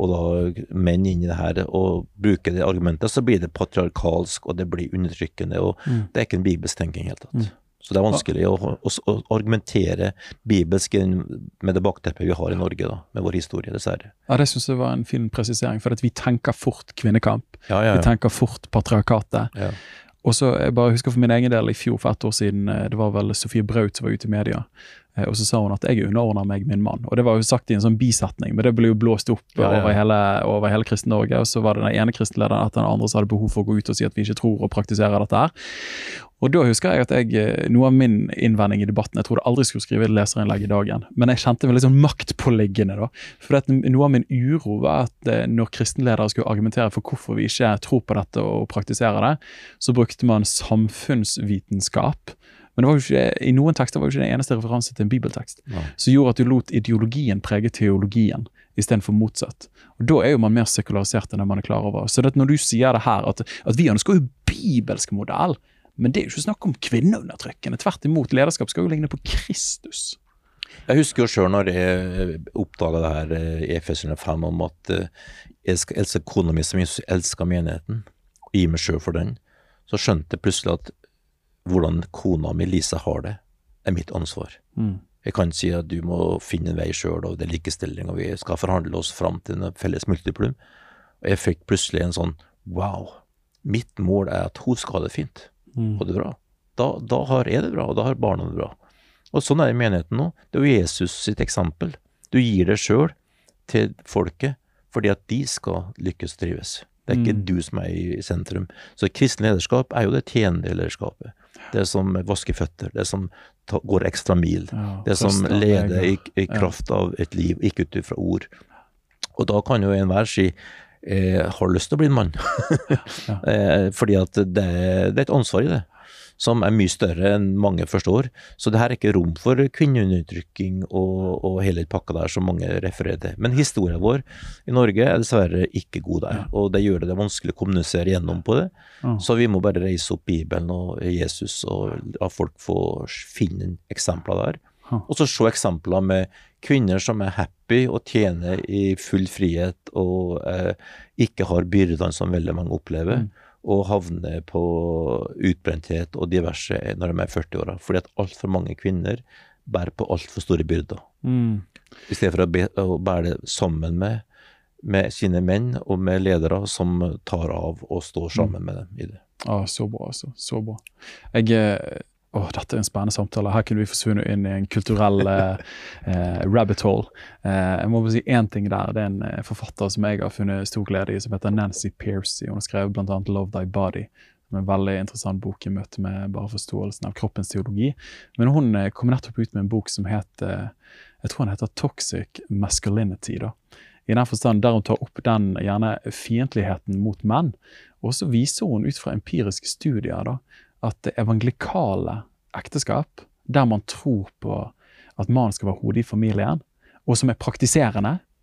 da menn inn i det her og bruker det argumentet, så blir det patriarkalsk og det blir undertrykkende og det ikke en bibelsk tenking helt tatt. Så det vanskelig å argumentere bibelsk med det bakteppet vi har i Norge da, med vår historie, dessverre. Ja, det synes jeg var en fin presisering, for at vi tenker fort kvinnekamp, vi tenker fort patriarkatet. Og så, jeg bare husker for min egen del i fjor, for 1 år siden, det var vel Sofie Braut som var ute i media, og så sa hun at jeg underordner meg min mann. Og det var jo sagt i en sånn bisetning, men det ble jo blåst opp over hele kristen Norge, og så var det den ene kristenlederen at den andre som hadde behov for å gå ut og si at vi ikke tror og praktiserer dette her. Og da husker jeg at noe av min innvending i debatten, jeg trodde aldri skulle skrive et leserinnlegg i dagen, men jeg kjente meg litt sånn maktpåliggende da, for at noe av min uro var at når kristenledere skulle argumentere for hvorfor vi ikke tror på dette og praktiserer det, så brukte man samfunnsvitenskap, men det var jo ikke, i noen tekster var jo ikke det eneste referanse til en bibeltekst, som gjorde at du lot ideologien prege teologien, I stedet for motsatt. Og da jo man mer sekularisert enn det man klar over. Så det når du sier det her, at vi ønsker jo bibelsk modell, men det jo ikke snakk om kvinneundertrykkende. Tvert imot, lederskap skal jo ligne på Kristus. Jeg husker jo selv når jeg oppdaget det her i Efeserne 5 om at jeg skal elske kona mi som Jesus elsker menigheten, og gi meg selv for den, så skjønte jeg plutselig at hvordan kona mi Lisa har det, mitt ansvar. Jeg kan si at du må finne en vei selv, og det likestilling, og vi skal forhandle oss frem til en felles multiplum. Og jeg fikk plutselig en sånn, wow, mitt mål at hun skal ha det fint, og det bra. Da har jeg det bra, og da har barna det bra. Og sånn det i menigheten nå. Det jo Jesus sitt eksempel. Du gir det selv til folket, fordi at de skal lykkes og trives. Det ikke du som i sentrum. Så kristen lederskap jo det tjenende lederskapet. Det som vasker føtter, det som går ekstra mil, det som leder i kraft av et liv, ikke ut fra ord. Og da kan jo enhver si, har lyst til å bli en mann. Fordi at det et ansvar i det, som mye større enn mange forstår. Så det her ikke rom for kvinneundertrykking og hele pakka der som mange refererer til. Men historien vår i Norge dessverre ikke god der, og det gjør det vanskelig å kommunisere gjennom på det. Så vi må bare reise opp Bibelen og Jesus og la folk få finne eksempler der. Og så se eksempler med kvinner som happy og tjener i full frihet og ikke har byrdene som veldig mange opplever. Og havne på utbrenthet og diverse når de 40 år. Fordi at alt for mange kvinner bærer på alt for store byrder. I stedet for å bære det sammen med sine menn og med ledere som tar av og står sammen med dem i det. Så bra altså, så bra. Dette en spennende samtale. Her kunne vi forsvunnet inn i en kulturell rabbit hole. Jeg må bare si en ting der. Det en forfatter som jeg har funnet stor glede i, som heter Nancy Pearcey. Hun har skrevet blant annet Love Thy Body, som en veldig interessant bok i møte med bare forståelsen av kroppens teologi. Men hun kom nettopp ut med en bok som heter, jeg tror den heter Toxic Masculinity da. I den forstand der hun tar opp den gjerne fiendtligheten mot menn. Og så viser hun ut fra empiriske studier da, at evangelikale ekteskap, der man tror på at mannen skal være hodet i familien, og som praktiserende,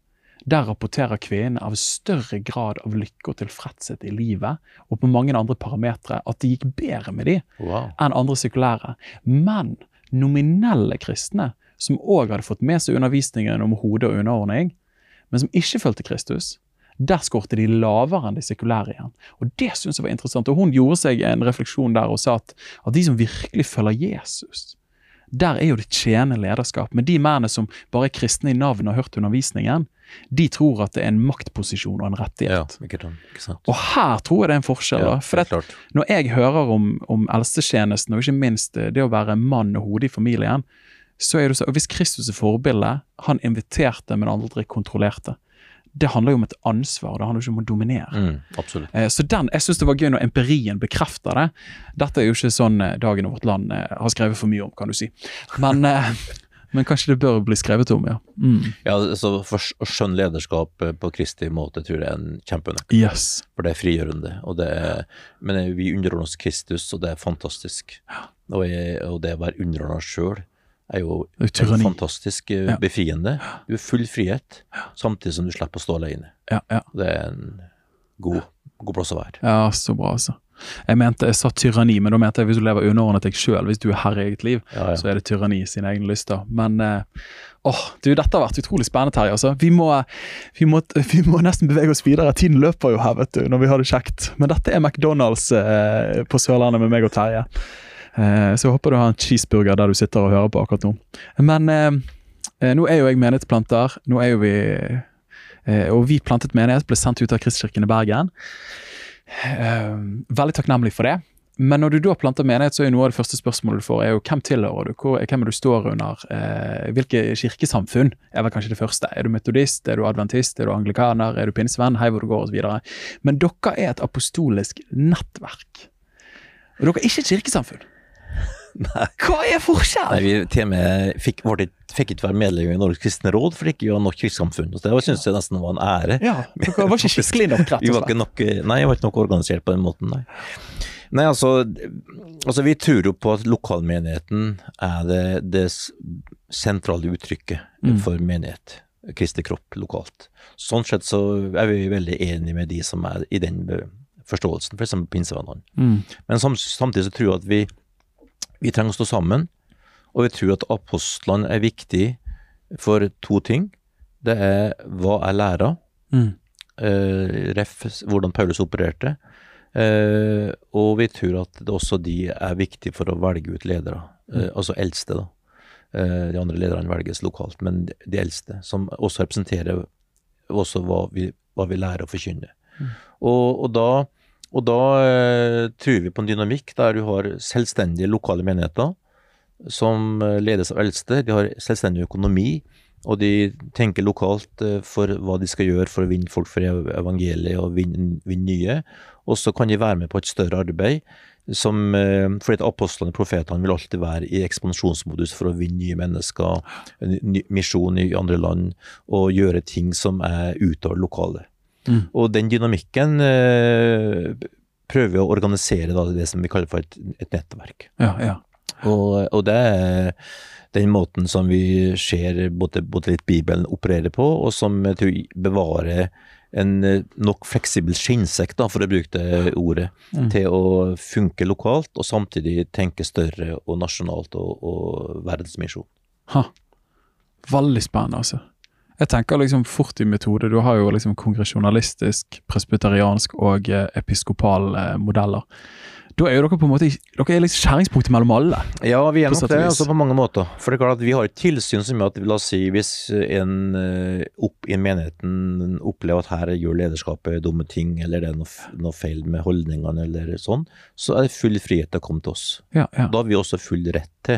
der rapporterer kvinnen av større grad av lykke og tilfredshet i livet, og på mange andre parametre, at det gikk bedre med de enn andre sekulære. Men nominelle kristne, som også hadde fått med seg undervisningen om hode og underordning, men som ikke følte Kristus, der skårte de lavere enn de sekulære igjen. Og det synes jeg var interessant. Og hun gjorde seg en refleksjon der og sa at de som virkelig følger Jesus, der jo det tjenende lederskap. Men de mennene som bare kristne i navn har hørt undervisningen, de tror at det en maktposisjon og en rettighet. Ja, ikke sant. Og her tror jeg det en forskjell. Ja, For når jeg hører om eldstetjenesten, og ikke minst det å være mann og hode i familien, så det så, og hvis Kristus forbilde, han inviterte, men aldri kontrollerte. Det handler jo om et ansvar, det handler jo ikke om å dominere. Absolutt. Så jeg synes det var gøy når empirien bekrefter det. Dette jo ikke sånn Dagen og Vårt Land har skrevet for mye om, kan du si. Men kanskje det bør bli skrevet om, ja. Ja, så for å skjønne lederskap på Kristi måte, tror jeg en kjempenøkkel. Yes. For det frigjørende, men vi underordner oss Kristus, og det fantastisk. Og det å være underordnet selv, jo fantastisk befriende. Du full frihet, samtidig som du slipper å stå alene. Ja. Det en god plass å være. Ja, så bra altså. Jeg sa tyranni, men da mente jeg hvis du lever underordnet deg selv, hvis du herre i eget liv, så det tyranni i sine egne lyster. Men, dette har vært utrolig spennende, Terje, altså. Vi må nesten bevege oss videre. Tiden løper jo her, vet du, når vi har det kjekt. Men dette McDonald's på Sørlandet med meg og Terje. Så jeg håper du har en cheeseburger der du sitter og hører på akkurat nå. Men nå jo jeg menighetsplanter, nå jo vi, og vi plantet menighet, ble sendt ut av Kristkirken i Bergen. Veldig takknemlig for det. Men når du da planter menighet, så noe av det første spørsmålet du får jo hvem tilhører du, hvem du står under, hvilke kirkesamfunn vel kanskje det første. Du metodist, du adventist, du anglikaner, du pinsevenn, hei hvor du går og så videre. Men dere et apostolisk nettverk. Og dere ikke et kirkesamfunn. Nei. Hva forskjellen? Nei, vi til og med fikk ikke være medlem i Norges kristne råd, for ikke vi var nok kirkesamfunn. Så det synes jeg nesten var en ære. Ja, dere var ikke skikkelig nok rett og slett. Nei, jeg var ikke nok organisert på den måten, nei. Nei, altså vi tror jo på at lokalmenigheten det sentrale uttrykket for menighet, kristelig kropp lokalt. Sånn sett så vi veldig enige med de som i den forståelsen, for eksempel pinsevennene. Men samtidig så tror jeg at vi trenger å stå sammen, og vi tror at apostlene viktig for to ting. Det hva lærer, hvordan Paulus opererte, og vi tror at det også de viktig for å velge ut ledere, altså eldste da. De andre lederne velges lokalt, men de eldste, som også representerer også hva vi lærer å forkynne. Og da tror vi på en dynamikk der du har selvstendige lokale menigheter som ledes av eldste. De har selvstendig økonomi, og de tenker lokalt for hva de skal gjøre for å vinne folk for evangeliet og vinne nye. Og så kan de være med på et større arbeid, fordi apostlene og profetene vil alltid være i ekspansjonsmodus for å vinne nye mennesker, misjon i andre land, og gjøre ting som utover lokale. Og den dynamikken prøver vi å organisere det som vi kaller for et nettverk. Ja. Og det den måten som vi ser både litt Bibelen opererer på, og som jeg tror bevarer en nok fleksibel skinnsekk, for å bruke det ordet, til å funke lokalt, og samtidig tenke større og nasjonalt og verdensmisjon. Veldig spennende, altså. Jeg tenker liksom fort i metode, du har jo liksom kongresjonalistisk, presbyteriansk og episkopal modeller. Da jo dere på en måte, dere liksom skjæringspunktet mellom alle. Ja, vi nok det, altså på mange måter. For det klart at vi har et tilsyn som gjør at, la oss si, hvis en i menigheten opplever at her gjør lederskapet dumme ting, eller det noe feil med holdningene eller sånn, så det full frihet til å komme til oss. Ja. Da har vi også full rett til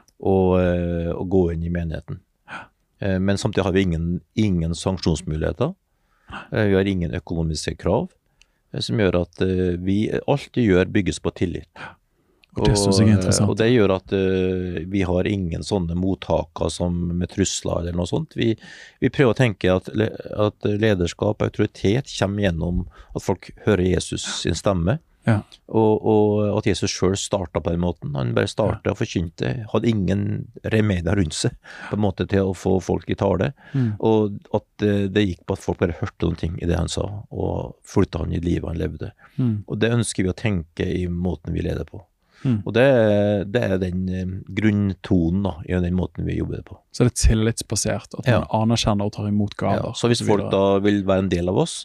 å gå inn i menigheten. Men samtidig har vi ingen sanksjonsmuligheter. Vi har ingen økonomiske krav, som gjør at alt vi gjør bygges på tillit. Det synes jeg interessant. Og det gjør at vi har ingen sånne mottaker med trusler eller noe sånt. Vi prøver å tenke at lederskap og autoritet kommer gjennom at folk hører Jesus sin stemme, Ja. Og at Jesus selv startet på den måten. Han bare startet og forkynte, hadde ingen remedier rundt seg på en måte til å få folk i tale. Og at det gikk på at folk bare hørte noen ting i det han sa, og fulgte han i livet han levde. Og det ønsker vi å tenke i måten vi leder på. Og det er den grunntonen da, i den måten vi jobber på. Så det er tillitsbasert, at man anerkjenner og tar imot gaver. Ja, så hvis folk da vil være en del av oss,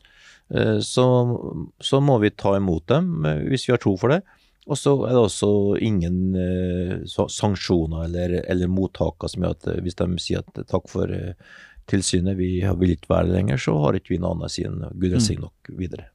så må vi ta imot dem hvis vi har tro for det. Og så er det også ingen sanksjoner eller mottaker som gjør at hvis de sier at takk for tilsynet, vi vil ikke være det lenger, så har ikke vi noe annet siden Gud velsigne nok videre.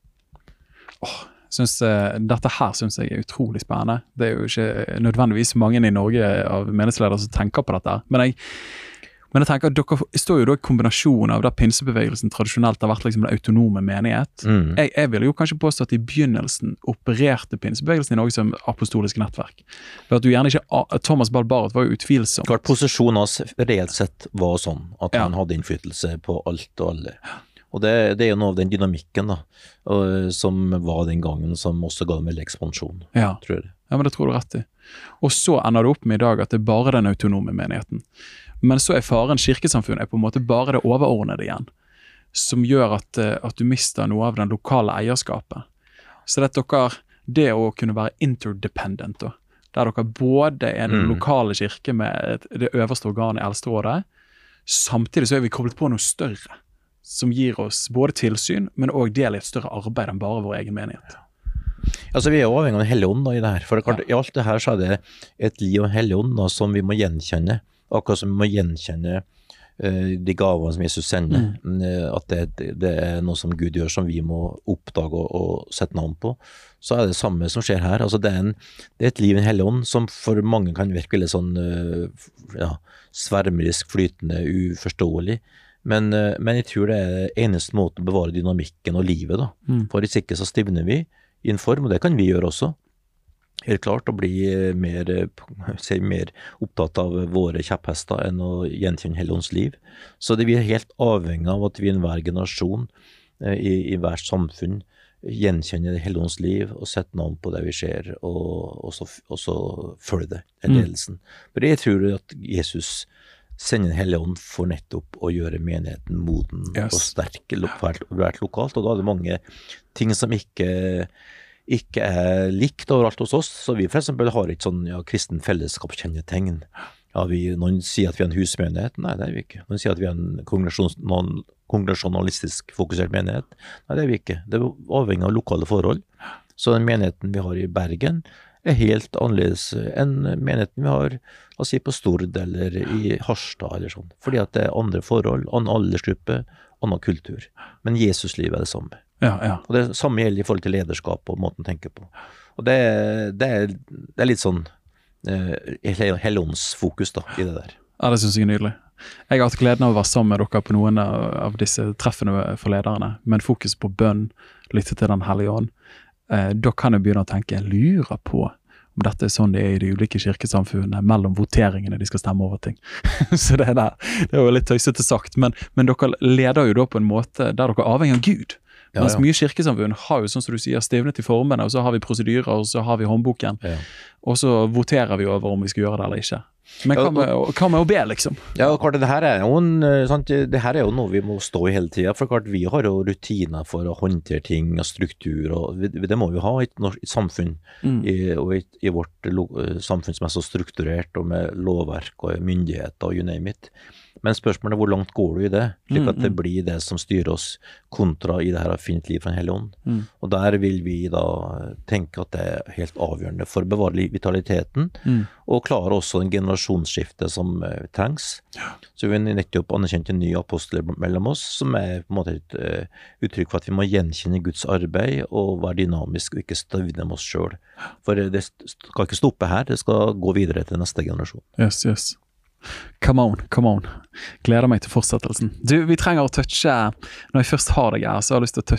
Dette her synes jeg er utrolig spennende. Det er jo ikke nødvendigvis mange i Norge av menighetsledere som tenker på dette. Men jeg tenker at dere står jo da i kombinasjon av da pinsebevegelsen tradisjonelt har vært liksom den autonome menighet. Jeg vil jo kanskje påstå at i begynnelsen opererte pinsebevegelsen i Norge som apostolisk nettverk. For at du gjerne ikke, Thomas Ball-Barrett var jo utvilsomt. Klart posisjonen hans reelt sett var sånn, at han hadde innflytelse på alt og alle. Og det er jo noe av den dynamikken da, som var den gangen, som også ga en veldig ekspansjon, tror jeg. Ja, men det tror du rett i. Og så ender det opp med i dag at det er bare den autonome menigheten. Men så er faren kirkesamfunnet på en måte bare det overordnede igjen, som gjør at du mister noe av den lokale eierskapet. Så det å kunne være interdependent da, der dere både er den lokale kirke med det øverste organet i Eldsterådet, samtidig så er vi koblet på noe større, som gir oss både tilsyn, men også del i et større arbeid enn bare vår egen menighet. Altså vi er jo avhengig av en hellig ånd da, i det her, for det er klart, i alt det her så er det et liv av en hellig ånd da, som vi må gjenkjenne, akkurat som vi må gjenkjenne de gavene som Jesus sender, at det er noe som Gud gjør som vi må oppdage og sette navn på, så er det samme som skjer her. Altså det er et liv i en hellig ånd som for mange kan virke litt sånn svermerisk, flytende, uforståelig, men jeg tror det er eneste måte å bevare dynamikken og livet da, for hvis ikke så stivner vi i en form, og det kan vi gjøre også. Helt klart å bli mer opptatt av våre kjepphester enn å gjenkjenne Helligåndens liv. Så vi er helt avhengig av at vi i enhver generasjon, i hvert samfunn, gjenkjenner Helligåndens liv og setter navn på det vi ser, og så følger det, ledelsen. For jeg tror at Jesus sender en hellig ånd for nettopp å gjøre menigheten moden og sterk hvert lokalt, og da er det mange ting som ikke er likt overalt hos oss, så vi for eksempel har ikke sånn kristen fellesskapskjennetegn. Noen sier at vi er en husmenighet, nei det er vi ikke. Noen sier at vi er en kongresjonalistisk fokusert menighet, nei det er vi ikke. Det er avhengig av lokale forhold. Så den menigheten vi har i Bergen er helt annerledes enn menigheten vi har på Stord eller i Harstad eller sånn, fordi at det er andre forhold, annen aldersgruppe, annen kultur. Men Jesuslivet er det samme. Og det samme gjelder i forhold til lederskap og måten å tenke på. Og det er litt sånn helligåndsfokus da, i det der. Ja, det synes jeg er nydelig. Jeg har hatt gleden av å være sammen med dere på noen av disse treffene for lederne, men fokus på bønn, lytte til den hellige ånd. Da kan jeg begynne å tenke, jeg lurer på om dette er sånn det er i de ulike kirkesamfunnene mellom voteringene de skal stemme over ting. Så det er jo litt tøysete sagt, men dere leder jo da på en måte der dere er avhengig av Gud. Mens mye kirkesamfunn har jo, sånn som du sier, stivnet i formene, og så har vi prosedyrer, og så har vi håndboken, og så voterer vi over om vi skal gjøre det eller ikke. Men hva med å be, liksom? Ja, klart, det her er jo noe vi må stå i hele tiden, for klart, vi har jo rutiner for å håndtere ting og struktur, og det må vi ha i et samfunn, og i vårt samfunn som er så strukturert, og med lovverk og myndigheter og you name it. Men spørsmålet er hvor langt går du i det, slik at det blir det som styrer oss kontra i det her å finne et liv fra en hellig ånd. Og der vil vi da tenke at det er helt avgjørende for å bevare vitaliteten, og klare også en generasjonsskifte som trengs. Så vi har nettopp anerkjent en ny apostel mellom oss, som er på en måte et uttrykk for at vi må gjenkjenne Guds arbeid og være dynamisk og ikke støvne med oss selv. For det skal ikke stoppe her, det skal gå videre til neste generasjon. Yes. Come on. Gleder meg til fortsettelsen. Du, vi trenger å touche, når jeg først har deg her, så har jeg lyst til å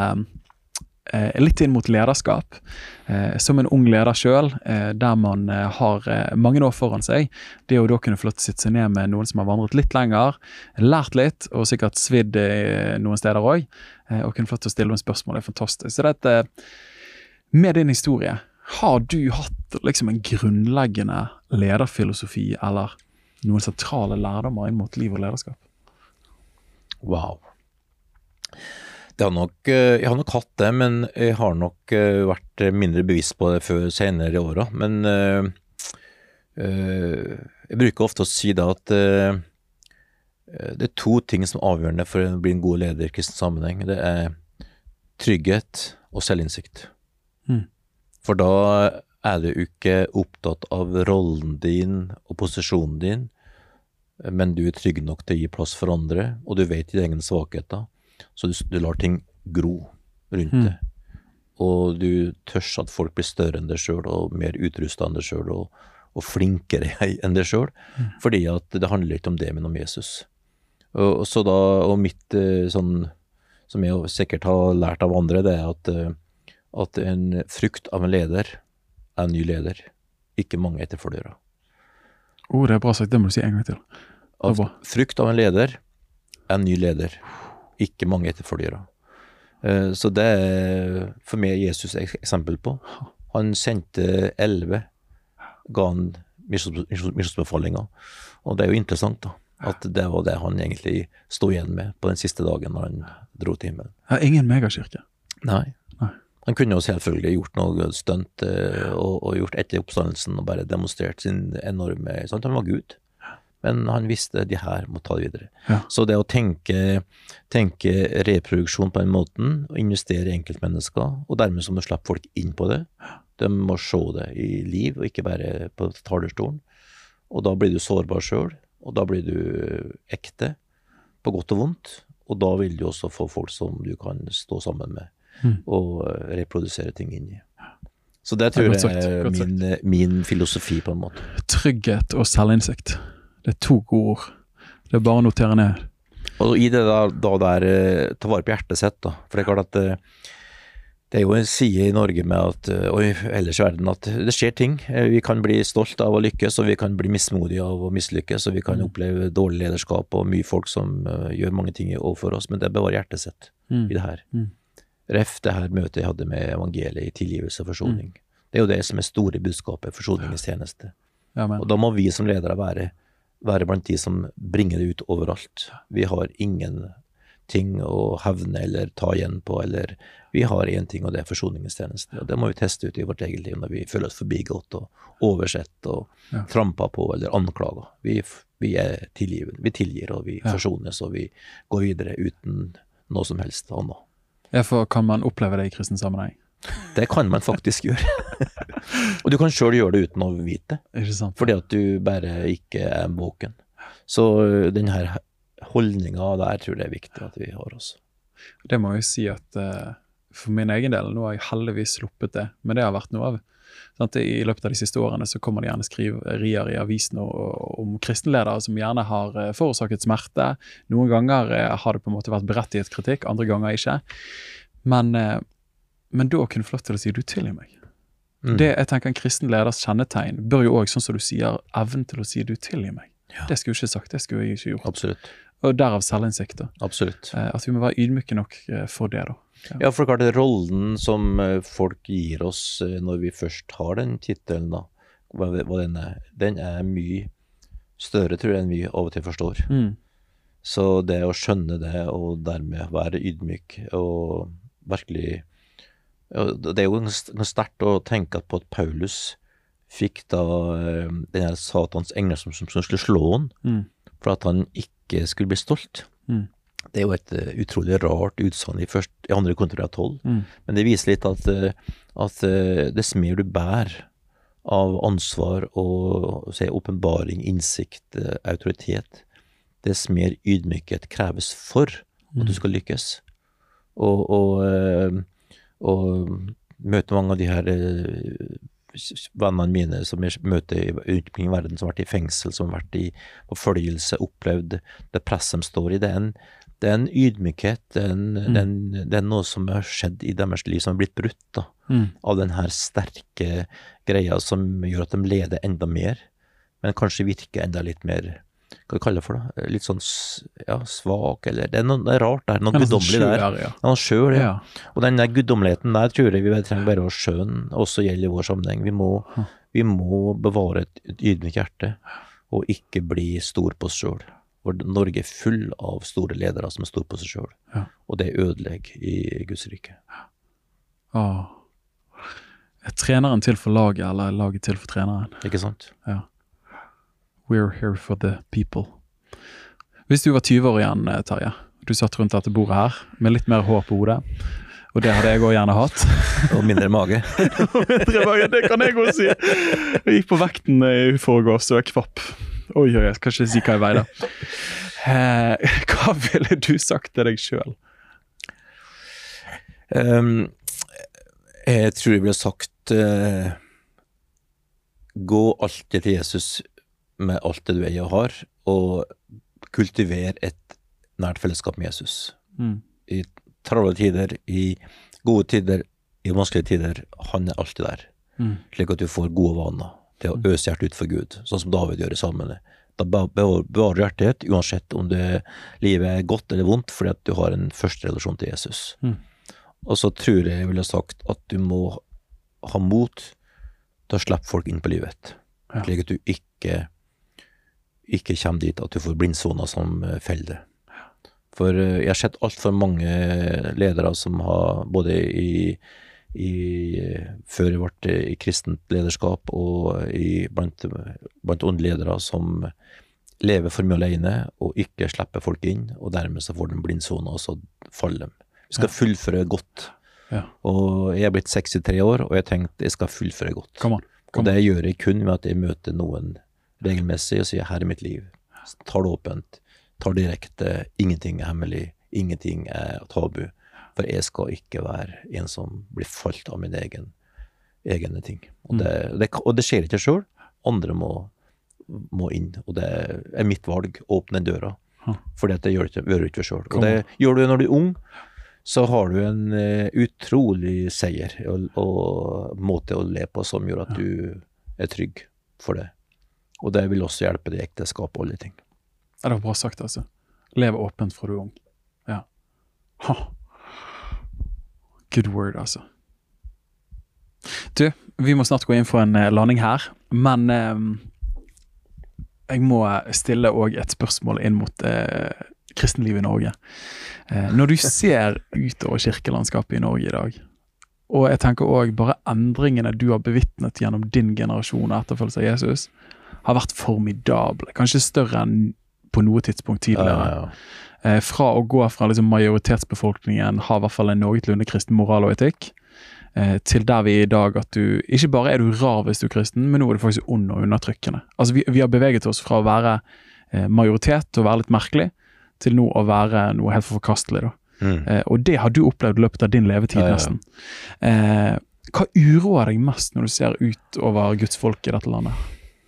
touche litt inn mot lederskap. Som en ung leder selv, der man har mange år foran seg, det å da kunne få sitte seg ned med noen som har vandret litt lenger, lært litt, og sikkert svidd noen steder også, og kunne få til å stille noen spørsmål, er fantastisk. Så Med din historie, har du hatt liksom en grunnleggende lederfilosofi eller noen sentrale lærdommer inn mot liv og lederskap? Wow. Jeg har nok hatt det, men jeg har nok vært mindre bevisst på det før senere i året. Men jeg bruker ofte å si da at det to ting som er avgjørende for å bli en god leder i kristen sammenheng. Det trygghet og selvinnsikt. For da du ikke opptatt av rollen din og posisjonen din, men du trygg nok til å gi plass for andre, og du vet dine egne svakheter, så du lar ting gro rundt det. Og du tørs at folk blir større enn deg selv, og mer utrustet enn deg selv, og flinkere enn deg selv, fordi at det handler ikke om det, men om Jesus. Og mitt sånn, som jeg sikkert har lært av andre, det at en frukt av en leder en ny leder, ikke mange etterfølgere. Det er bra sagt, det må du si en gang til. At frukt av en leder en ny leder, ikke mange etterfølgere. Så det for meg Jesus eksempel på. Han sendte 11, ga han misjonsbefalinger, og det jo interessant da, at det var det han egentlig stod igjen med på den siste dagen når han dro til himmelen. Ingen megakirke? Nei. Han kunne jo selvfølgelig gjort noe stunt og gjort etter oppstandelsen og bare demonstrert sin enorme, sant? Han var Gud, men han visste de her må ta det videre. Ja. Så det å tenke reproduksjon på en måten, og investere i enkeltmennesker, og dermed så må du slippe folk inn på det. De må se det i liv, og ikke bare på talerstolen. Og da blir du sårbar selv, og da blir du ekte, på godt og vondt, og da vil du også få folk som du kan stå sammen med, og reprodusere ting inn i. Så det tror jeg min filosofi på en måte. Trygghet og selvinnsikt. Det to gode ord. Det bare å notere ned. Og i det der, ta vare på hjertet sitt da. For det klart at det jo en side i Norge med at, og ellers i verden, at det skjer ting. Vi kan bli stolt av å lykkes, og vi kan bli mismodige av å mislykkes, og vi kan oppleve dårlig lederskap og mye folk som gjør mange ting overfor oss, men det bevarer hjertet sitt i det her. Ref det her møtet jeg hadde med evangeliet i tilgivelse og forsoning. Det jo det som store budskapet, forsoningens tjeneste. Og da må vi som ledere være blant de som bringer det ut overalt. Vi har ingen ting å hevne eller ta igjen på, eller vi har en ting, og det forsoningens tjeneste. Og det må vi teste ut i vårt eget liv når vi føler oss forbigått og oversett og trampet på eller anklaget. Vi tilgiver, vi tilgir, og vi forsones, og vi går videre uten noe som helst annet. For kan man oppleve det i kristen sammenheng? Det kan man faktisk gjøre. Og du kan selv gjøre det uten å vite det. Fordi at du bare ikke våken. Så den her holdningen der tror jeg viktig at vi har også. Det må jeg si at for min egen del, nå har jeg heldigvis sluppet det, men det har vært noe av. I løpet av de siste årene så kommer det gjerne skriverier i avisen om kristenledere som gjerne har forårsaket smerte. Noen ganger har det på en måte vært berettiget kritikk, andre ganger ikke. Men da kunne få lov til å si, du tilgir meg. Det jeg tenker en kristen leders kjennetegn bør jo også, sånn som du sier, evnen til å si, du tilgir meg. Det skulle jeg ikke sagt, det skulle jeg ikke gjort. Absolutt. Og derav selvinnsikt da. Absolutt. At vi må være ydmyke nok for det da. Ja, for klart rollen som folk gir oss når vi først har den titelen da, hva den mye større, tror jeg, enn vi av og til forstår. Så det å skjønne det, og dermed være ydmyk, og virkelig, det jo noe sterkt å tenke på at Paulus fikk da den her satans engel som skulle slå han, for at han ikke skulle bli stolt. Det jo et utrolig rart utsagn i 2. Korinterbrev 12, men det viser litt at dess mer du bærer av ansvar og åpenbaring, innsikt, autoritet, dess mer ydmykhet kreves for at du skal lykkes. Og møte mange av de her vennene mine som jeg møter rundt omkring i verden, som har vært i fengsel, som har vært i forfølgelse, opplevd det press som står i det. Det en ydmykhet, det noe som har skjedd i deres liv som har blitt brutt da, av den her sterke greia som gjør at de leder enda mer, men kanskje virker enda litt mer hva kaller det for da? Litt sånn, svak, eller det er rart der, noe guddommelig der. Ja. Han skjør, ja. Og den der guddommeligheten der tror jeg vi trenger bare å skjønne, også gjelder i vår sammenheng. Vi må bevare et ydmykt hjerte, og ikke bli stor på oss selv. For Norge er full av store ledere som er stor på seg selv, og det ødelegger i Guds rike. Er treneren til for laget, eller er laget til for treneren? Ikke sant? Ja. We're here for the people. Hvis du var 20 år igjen, Terje, du satt rundt dette bordet her, med litt mer hår på hodet, og det hadde jeg også gjerne hatt. Og mindre mage. Mindre mage, det kan jeg også si. Jeg gikk på vekten i forgårs, og jeg kvapp. Oi, jeg skal ikke si hva jeg veier da. Hva ville du sagt til deg selv? Jeg tror jeg ville sagt gå alltid til Jesus med alt det du eier og har, og kultivere et nært fellesskap med Jesus. I travle tider, i gode tider, i vanskelige tider, han er alltid der. Slik at du får gode vaner til å øse hjertet ut for Gud, sånn som David gjør i salmene. Da bevarer du hjertet, uansett om livet er godt eller vondt, fordi at du har en første relasjon til Jesus. Og så tror jeg ville sagt at du må ha mot til å slippe folk inn på livet, slik at du ikke kommer dit at du får blindsoner som feller. For jeg har sett alt for mange ledere som har, både før jeg ble i kristent lederskap og blant åndelige ledere som lever for mye alene og ikke slipper folk inn, og dermed så får de blindsoner, og så faller de. Vi skal fullføre godt. Og jeg er blitt 63 år, og jeg tenkte jeg skal fullføre godt. Come on. Og det gjør jeg kun med at jeg møter noen regelmessig og sier, her er mitt liv. Tar det åpent, tar direkte, ingenting er hemmelig, ingenting er tabu. For jeg skal ikke være en som blir falt av min egne ting. Og det skjer ikke selv, andre må inn, og det er mitt valg, åpne døra, for det gjør du ikke selv. Og det gjør du når du er ung, så har du en utrolig seier og måte å le på som gjør at du er trygg for det. Og det vil også hjelpe det ekteskap og alle ting. Ja, det var bra sagt, altså. Leve åpent fra du er ung. Ja. Good word, altså. Du, vi må snart gå inn for en landing her, men jeg må stille også et spørsmål inn mot kristenlivet i Norge. Når du ser utover kirkelandskapet i Norge i dag, og jeg tenker også bare endringene du har bevittnet gjennom din generasjon og etterfølgelse av Jesus, har vært formidable, kanskje større enn på noe tidspunkt tidligere. Fra å gå fra liksom majoritetsbefolkningen, har i hvert fall en noenlunde kristen moral og etikk, til der vi i dag at du, ikke bare er du rar hvis du er kristen, men nå er du faktisk ond og undertrykkende. Altså vi har beveget oss fra å være majoritet og være litt merkelig, til nå å være noe helt forkastelig da. Og det har du opplevd i løpet av din levetid nesten. Hva uroer deg mest når du ser ut over Guds folk i dette landet?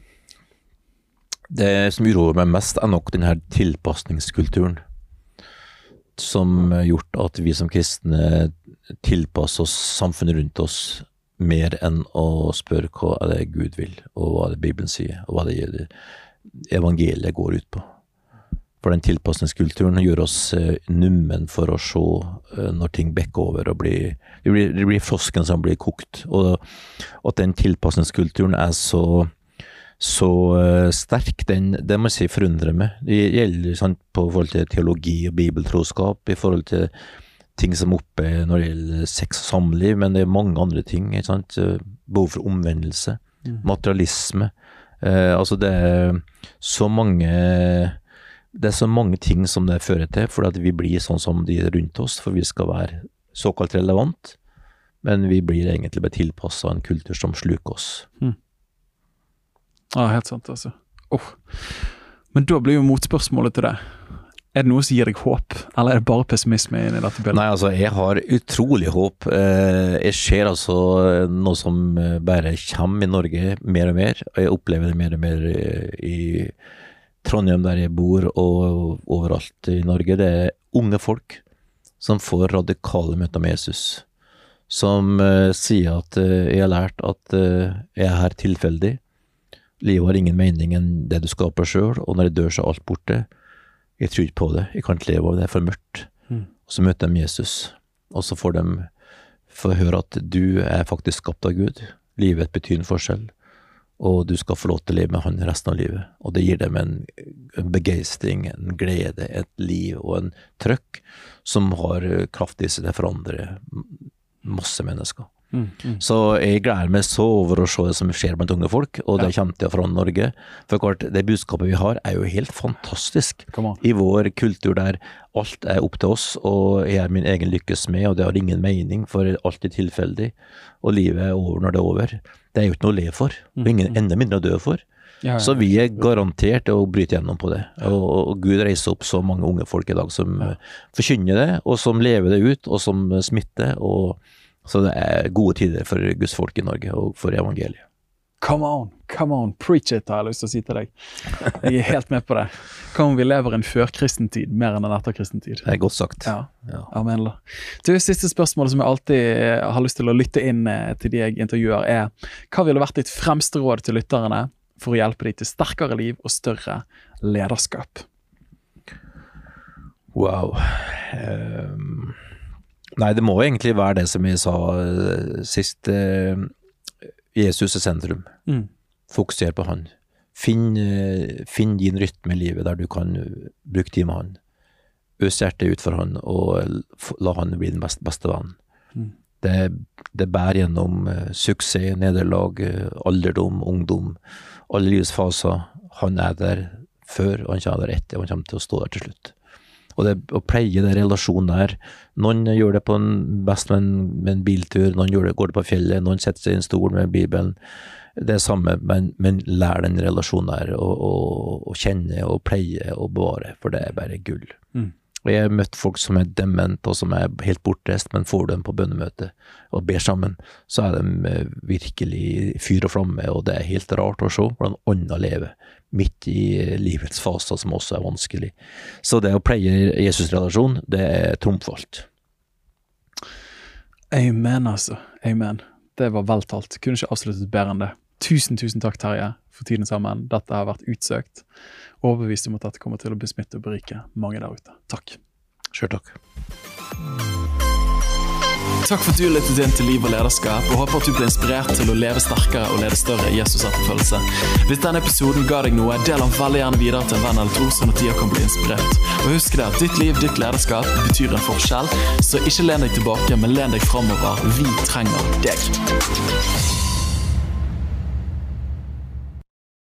Det som uroer meg mest er nok denne tilpasningskulturen, som har gjort at vi som kristne tilpasser oss samfunnet rundt oss mer enn å spørre hva er det Gud vil, og hva er det Bibelen sier, og hva det evangeliet går ut på. For den tilpasningskulturen gjør oss nummen for å se når ting bekker over, og det blir frosken som blir kokt, og at den tilpasningskulturen er så sterk, det må jeg si forundrer meg. Det gjelder sant, på forhold til teologi og bibeltroskap, i forhold til ting som er oppe når det gjelder sex og samliv, men det er mange andre ting, ikke sant? Behov for omvendelse, materialisme. Altså det er så mange ting som det fører til, for at vi blir sånn som de rundt oss, for vi skal være såkalt relevant, men vi blir egentlig bare tilpasset en kultur som sluker oss. Ja, helt sant, altså. Men da blir jo motspørsmålet til det. Er det noe som gir deg håp, eller er det bare pessimisme inn i dette bildet? Nei, altså, jeg har utrolig håp. Jeg ser altså noe som bare kommer i Norge mer og mer, og jeg opplever det mer og mer i Trondheim der jeg bor, og overalt i Norge. Det er unge folk som får radikale møter med Jesus, som sier at jeg har lært at jeg er her tilfeldig, Livet har ingen mening enn det du skaper selv, og når jeg dør så er alt borte. Jeg tror ikke på det, jeg kan ikke leve av det, det er for mørkt. Og så møter de Jesus, og så får de høre at du er faktisk skapt av Gud. Livet betyr en forskjell, og du skal få lov til å leve med han resten av livet. Og det gir dem en begeistring, en glede, et liv og en trøkk som har kraft i seg til å forandre masse mennesker. Så jeg gleder meg så over å se det som skjer blant unge folk, og det kommer til å forandre Norge. For klart, det budskapet vi har er jo helt fantastisk i vår kultur der alt er opp til oss, og jeg er min egen lykkes med, og det har ingen mening, for alt er tilfeldig, og livet er over når det er over. Det er jo ikke noe å leve for, og ingen enda mindre å dø for. Så vi er garantert å bryte gjennom på det, og Gud reiser opp så mange unge folk i dag som forkynner det, og som lever det ut, og som smitter, og så det er gode tider for Guds folk i Norge og for evangeliet. Come on, preach it, har jeg lyst til å si til deg. Jeg er helt med på det. Kom, vi lever en før-kristentid, mer enn en etter-kristentid. Det er godt sagt. Amen. Det siste spørsmålet som jeg alltid har lyst til å lytte inn til de jeg intervjuer hva ville vært ditt fremste råd til lytterne for å hjelpe dem til sterkere liv og større lederskap? Wow. Nei, det må egentlig være det som jeg sa sist. Jesus er sentrum. Fokuser på han. Finn din rytme i livet der du kan bruke tid med han. Øs hjertet ut for han, og la han bli din beste venn. Det bærer gjennom suksess, nederlag, alderdom, ungdom, alle livets faser. Han er der før, og han kommer der etter, og han kommer til å stå der til slutt. Og det å pleie den relasjonen der, noen gjør det best med en biltur, noen går det på fjellet, noen setter seg i en stol med Bibelen, det er samme, men lær den relasjonen der, og kjenne, og pleie, og bevare, for det er bare gull. Og jeg har møtt folk som er dement, og som er helt bortreist, men får dem på bønnemøte, og ber sammen, så er de virkelig fyr og flamme, og det er helt rart å se hvordan ånden lever, midt i livets faser som også er vanskelig. Så det å pleie Jesus-relasjon, det er trumfalt. Amen, altså. Amen. Det var veltalt. Kunne ikke avsluttet bedre enn det. Tusen takk, Terje, for tiden sammen. Dette har vært utsøkt. Overbevist om at dette kommer til å besmitte og berike mange der ute. Takk. Selv takk. Takk for at du lyttet inn til Liv og lederskap, og håper at du ble inspirert til å leve sterkere og lede større i Jesus-etterfølgelse. Hvis denne episoden ga deg noe, del den veldig gjerne videre til en venn eller to, sånn at de kan bli inspirert. Og husk det at ditt liv, ditt lederskap betyr en forskjell, så ikke len deg tilbake, men len deg fremover. Vi trenger deg.